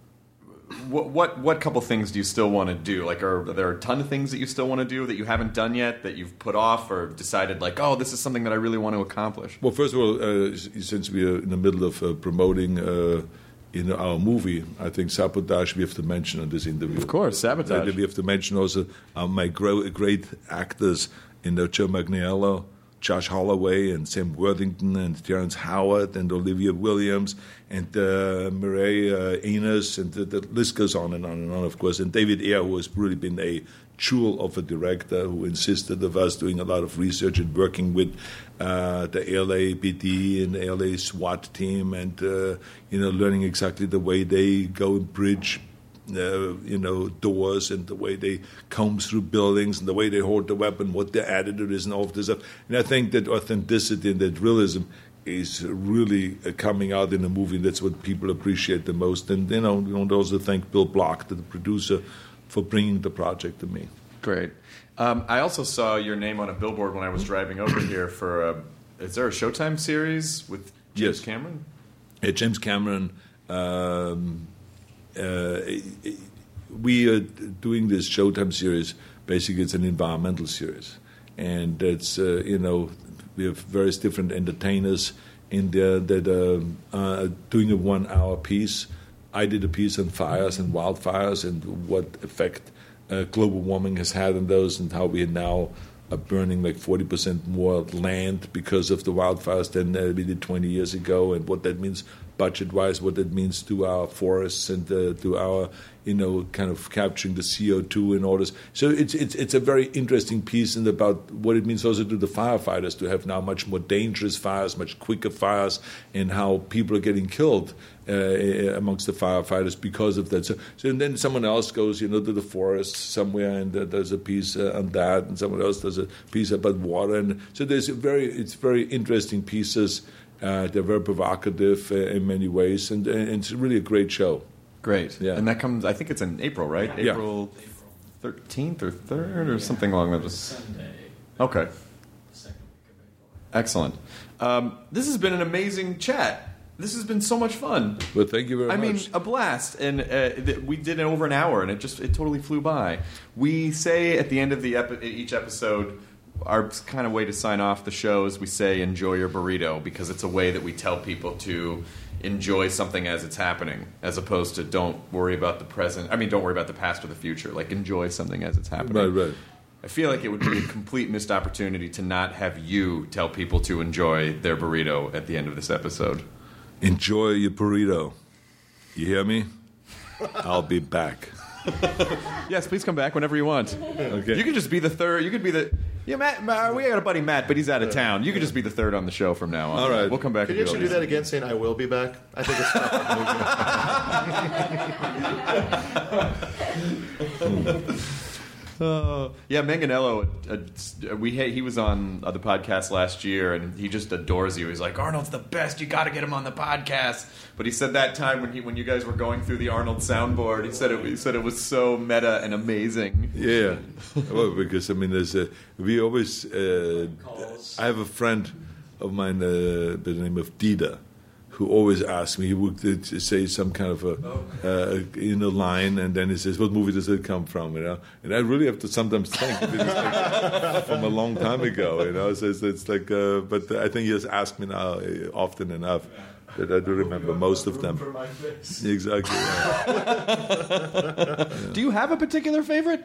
What what, what couple things do you still want to do? Like, are, are there a ton of things that you still want to do that you haven't done yet, that you've put off or decided, like, oh, this is something that I really want to accomplish? Well, first of all, uh, since we are in the middle of uh, promoting uh, in our movie, I think Sabotage we have to mention in this interview. Of course, Sabotage. We have to mention also uh, my gro- great actors in the Joe Manganiello, Josh Holloway, and Sam Worthington, and Terrence Howard, and Olivia Williams, and uh, Mireille uh, Enos, and the, the list goes on and on and on, of course. And David Ayer, who has really been a jewel of a director, who insisted of us doing a lot of research and working with uh, the L A P D and the L A SWAT team, and uh, you know, learning exactly the way they go and bridge Uh, you know, doors, and the way they comb through buildings, and the way they hold the weapon, what their attitude is, and all of this stuff. And I think that authenticity and that realism is really uh, coming out in the movie. That's what people appreciate the most. And, you know, we want to also thank Bill Block, the producer, for bringing the project to me. Great. Um, I also saw your name on a billboard when I was driving over here for a... Is there a Showtime series with James Yes. Cameron? Yeah, James Cameron... Um, Uh, we are doing this Showtime series. Basically, it's an environmental series, and it's uh, you know, we have various different entertainers in there that uh, are doing a one-hour piece I did a piece on fires and wildfires and what effect uh, global warming has had on those, and how we are now are burning like forty percent more land because of the wildfires than uh, we did twenty years ago, and what that means budget-wise, what that means to our forests and uh, to our, you know, kind of capturing the C O two and all this. So it's it's it's a very interesting piece, and about what it means also to the firefighters to have now much more dangerous fires, much quicker fires, and how people are getting killed uh, amongst the firefighters because of that. So, so and then someone else goes, you know, to the forest somewhere, and uh, there's a piece uh, on that, and someone else does a piece about water, and so there's a very it's very interesting pieces. Uh, they're very provocative uh, in many ways, and, and it's really a great show. Great. Yeah. And that comes, I think it's in April, right? Yeah. April thirteenth or third or something along those. Sunday. Okay. Second week of April. Excellent. Um, this has been an amazing chat. This has been so much fun. Well, thank you very I much. mean, a blast, and uh, th- we did it over an hour, and it just it totally flew by. We say at the end of the epi- each episode, our kind of way to sign off the show is we say enjoy your burrito, because it's a way that we tell people to enjoy something as it's happening, as opposed to don't worry about the present. I mean, don't worry about the past or the future. Like, enjoy something as it's happening. Right, right. I feel like it would be a complete missed opportunity to not have you tell people to enjoy their burrito at the end of this episode. Enjoy your burrito. You hear me? I'll be back. Yes, please come back whenever you want. Okay. You could just be the third. You could be the yeah, Matt. Matt we got a buddy Matt, but he's out of town. You could just be the third on the show from now on. All right. We'll come back. Could and you actually do all that these. again, saying "I will be back"? I think it's Uh, yeah, Manganello. Uh, uh, we he was on uh, the podcast last year, and he just adores you. He's like, Arnold's the best. You got to get him on the podcast. But he said that time when he when you guys were going through the Arnold soundboard, he said it. He said it was so meta and amazing. Yeah. Well, because I mean, there's a, we always. Uh, I have a friend of mine uh, by the name of Dieter, who always asks me. He would uh, say some kind of a uh, in a line, and then he says, "What movie does it come from?" You know, and I really have to sometimes think if it's like from a long time ago. You know, so it's, it's like. Uh, but I think he has asked me now uh, often enough that I do remember most of them. Exactly. Yeah. Do you have a particular favorite?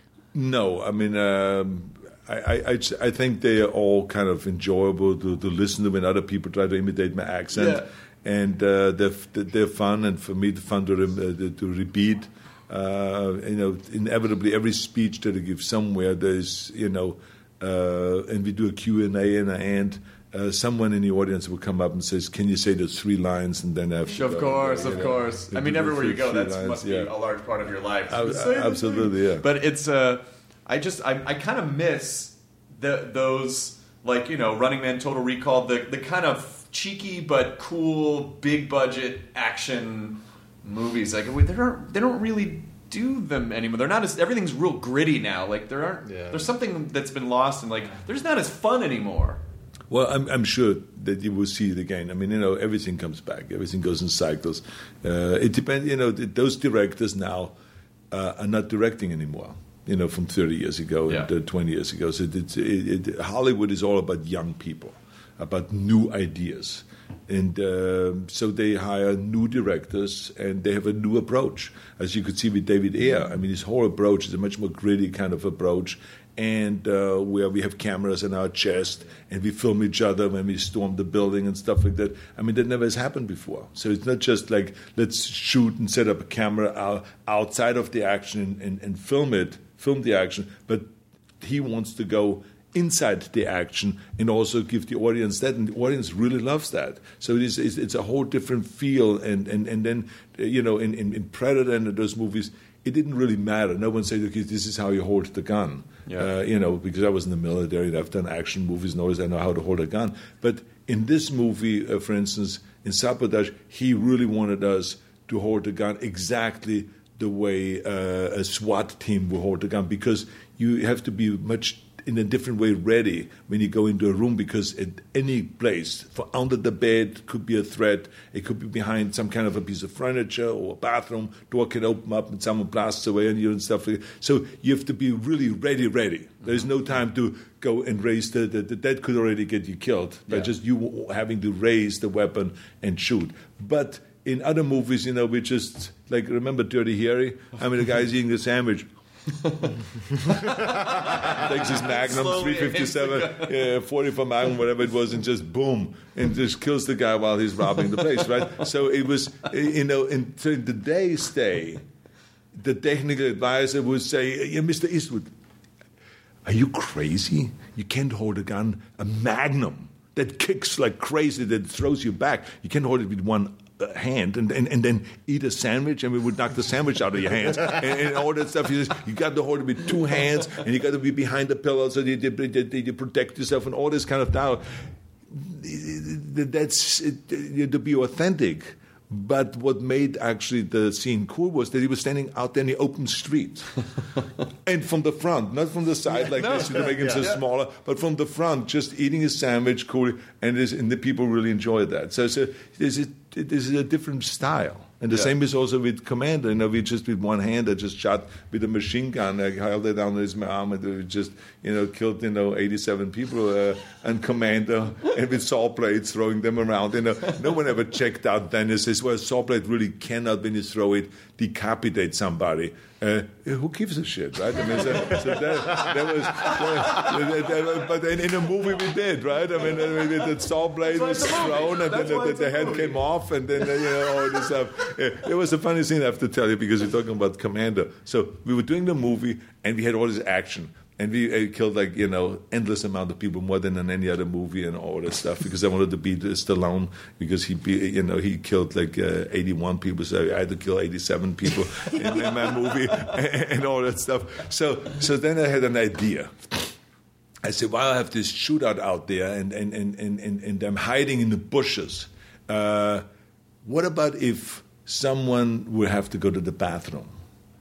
No, I mean, um, I, I, I, I think they are all kind of enjoyable to, to listen to when other people try to imitate my accent, Yeah. and uh, they're they're fun, and for me, fun to uh, to repeat. Uh, you know, inevitably, every speech that I give somewhere, there's you know, uh, and we do a Q and A, and and uh, someone in the audience will come up and says, "Can you say those three lines?" And then I have to Of go, course, you of know, course. I mean, do everywhere three- you go, three that lines, must yeah. be a large part of your life. Ab- Say the absolutely, thing. yeah. But it's, uh, I just, I, I kind of miss the, those, like, you know, Running Man, Total Recall, the, the kind of cheeky but cool, big budget action movies. Like, they don't, they don't really do them anymore. They're not as, everything's real gritty now. Like, there aren't, Yeah. there's something that's been lost, and like, they're just not as fun anymore. Well, I'm, I'm sure that you will see it again. I mean, you know, everything comes back. Everything goes in cycles. Uh, it depends. You know, th- those directors now uh, are not directing anymore. You know, from thirty years ago Yeah. and uh, twenty years ago. So it's, it, it, Hollywood is all about young people, about new ideas, and um so they hire new directors and they have a new approach. As you could see with David Ayer, I mean, his whole approach is a much more gritty kind of approach. And uh, where we have cameras in our chest and we film each other when we storm the building and stuff like that. I mean, that never has happened before. So it's not just like, let's shoot and set up a camera out, outside of the action and, and, and film it, film the action. But he wants to go inside the action and also give the audience that. And the audience really loves that. So it is, it's, it's a whole different feel. And, and, and then, uh, you know, in, in, in Predator and those movies, it didn't really matter. No one said, okay, this is how you hold the gun. Yeah. Uh, you know, because I was in the military and I've done action movies and always I know how to hold a gun. But in this movie, uh, for instance, in Sabotage, he really wanted us to hold the gun exactly the way uh, a SWAT team will hold the gun, because you have to be much in a different way ready when you go into a room, because at any place, for under the bed could be a threat, it could be behind some kind of a piece of furniture or a bathroom, door can open up and someone blasts away on you and stuff like that. So you have to be really ready, ready. There's no time to go and raise the, the, the that could already get you killed by Yeah. just you having to raise the weapon and shoot. But in other movies, you know, we just, like, remember Dirty Harry? I mean, the guy's eating a sandwich. Takes his Magnum three fifty-seven, yeah, forty-four Magnum, whatever it was, and just boom, and just kills the guy while he's robbing the place, right? So it was, you know, in, so in today's day, the technical advisor would say, yeah, Mister Eastwood, are you crazy? You can't hold a gun, a Magnum that kicks like crazy, that throws you back. You can't hold it with one uh, hand and, and, and then eat a sandwich, and we would knock the sandwich out of your hands and, and all that stuff. You, just, you got to hold it with two hands, and you got to be behind the pillow so that you, that you protect yourself and all this kind of stuff. That's it, to be authentic. But what made actually the scene cool was that he was standing out there in the open street. And from the front, not from the side yeah, like no, this to make him yeah, so yeah. smaller, but from the front, just eating his sandwich cool, and, and the people really enjoyed that. So, so there's, a, there's a different style. And the yeah. same is also with Commander. You know, we just with one hand, I just shot with a machine gun. I held it down his arm, and we just, you know, killed, you know, eighty-seven people. Uh, and Commander, and with saw blades, throwing them around. You know, no one ever checked out then. It says, well, a saw blade really cannot, when you throw it, decapitate somebody. Uh, who gives a shit, right? I mean, so, so that, that was, that, that, that, but in, in a movie we did, right? I mean, I mean the saw blade was thrown, and then the, the, the head came off, and then, uh, you know, all this stuff. Yeah, it was a funny scene I have to tell you, because we're talking about Commander. So we were doing the movie, and we had all this action. And we uh, killed, like, you know, endless amount of people, more than in any other movie and all that stuff, because I wanted to beat Stallone, because he, be, you know, he killed like uh, eighty-one people, so I had to kill eighty-seven people in, in my movie and, and all that stuff. So, so then I had an idea. I said, well, I have this shootout out there, and and and and, and, and I'm hiding in the bushes. Uh, what about if someone would have to go to the bathroom,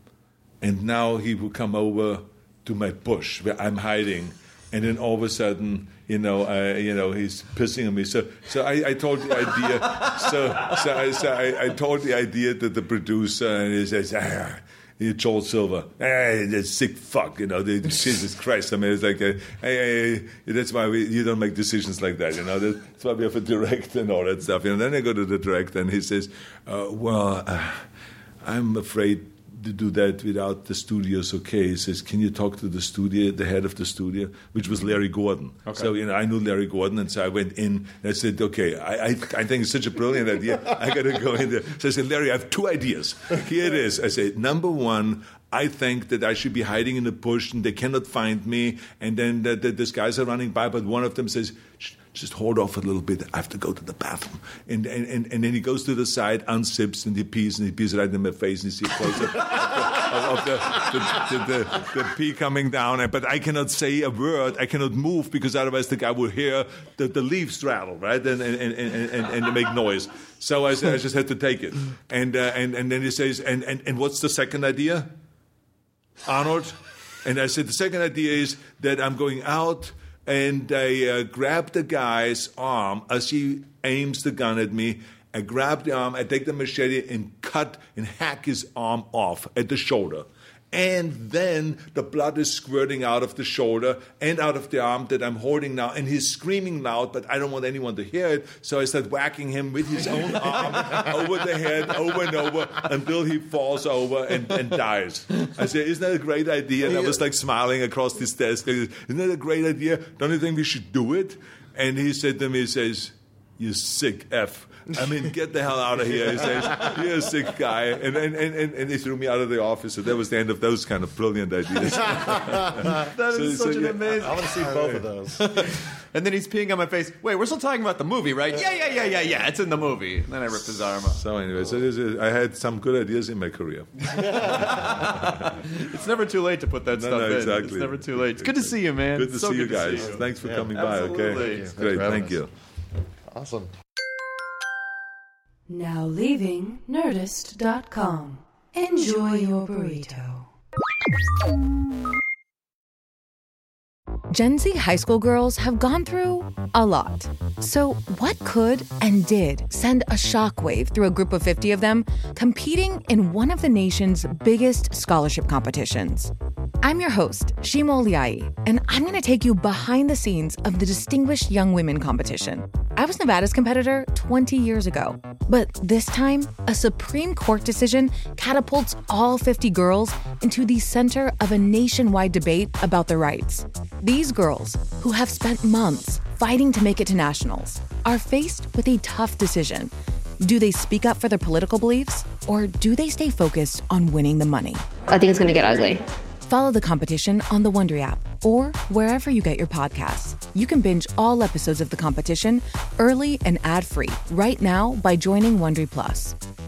and now he will come over to my bush where I'm hiding, and then all of a sudden, you know, uh, you know, he's pissing on me. So, so I, I told the idea. so, so, I, so I, I told the idea to the producer, and he says, ah, Joel Silver, hey, that sick fuck, you know, they, Jesus Christ. I mean, it's like, uh, hey, hey, that's why we, you don't make decisions like that, you know. That's why we have a director and all that stuff. And then I go to the director, and he says, uh, well, uh, I'm afraid to do that without the studio's okay. He says, can you talk to the studio, the head of the studio, which was Larry Gordon. Okay. So, you know, I knew Larry Gordon, and so I went in, and I said, okay, I, I, I think it's such a brilliant idea. I got to go in there. So I said, Larry, I have two ideas. Here it is. I said, number one, I think that I should be hiding in the bush, and they cannot find me, and then the, the, these guys are running by, but one of them says, just hold off a little bit. I have to go to the bathroom. And and, and, and then he goes to the side, unzips, and he pees, and he pees right in my face, and you see a close-up of, of the, the, the, the, the pee coming down. But I cannot say a word. I cannot move, because otherwise the guy will hear the, the leaves rattle, right, and and, and, and, and, and make noise. So I, I just had to take it. And, uh, and, and then he says, and, and, and what's the second idea, Arnold? And I said, the second idea is that I'm going out, and I uh, grab the guy's arm as he aims the gun at me. I grab the arm, I take the machete and cut and hack his arm off at the shoulder. And then the blood is squirting out of the shoulder and out of the arm that I'm holding now. And he's screaming loud, but I don't want anyone to hear it. So I start whacking him with his own arm over the head, over and over, until he falls over and, and dies. I said, isn't that a great idea? And I was like smiling across his desk. Isn't that a great idea? Don't you think we should do it? And he said to me, he says, you sick F. I mean, get the hell out of here. He says, you're a sick guy. And, and, and, and he threw me out of the office. So that was the end of those kind of brilliant ideas. That so, is such so, an yeah, amazing... I want to see both of those. And then he's peeing on my face. Wait, we're still talking about the movie, right? Yeah, yeah, yeah, yeah, yeah. It's in the movie. And then I ripped his arm off. So anyway, so this is, I had some good ideas in my career. It's never too late to put that no, stuff no, in. exactly. It's never too late. It's good to see you, man. Good to so see good you guys. See you. Thanks for yeah, coming absolutely. by, okay? Thank Great, thank you. Awesome. Now leaving Nerdist dot com. Enjoy your burrito. Gen Z high school girls have gone through a lot. So what could and did send a shockwave through a group of fifty of them competing in one of the nation's biggest scholarship competitions? I'm your host, Shima Oliai, and I'm going to take you behind the scenes of the Distinguished Young Women competition. I was Nevada's competitor twenty years ago. But this time, a Supreme Court decision catapults all fifty girls into the center of a nationwide debate about their rights. These girls, who have spent months fighting to make it to nationals, are faced with a tough decision. Do they speak up for their political beliefs, or do they stay focused on winning the money? I think it's going to get ugly. Follow the competition on the Wondery app or wherever you get your podcasts. You can binge all episodes of the competition early and ad-free right now by joining Wondery Plus.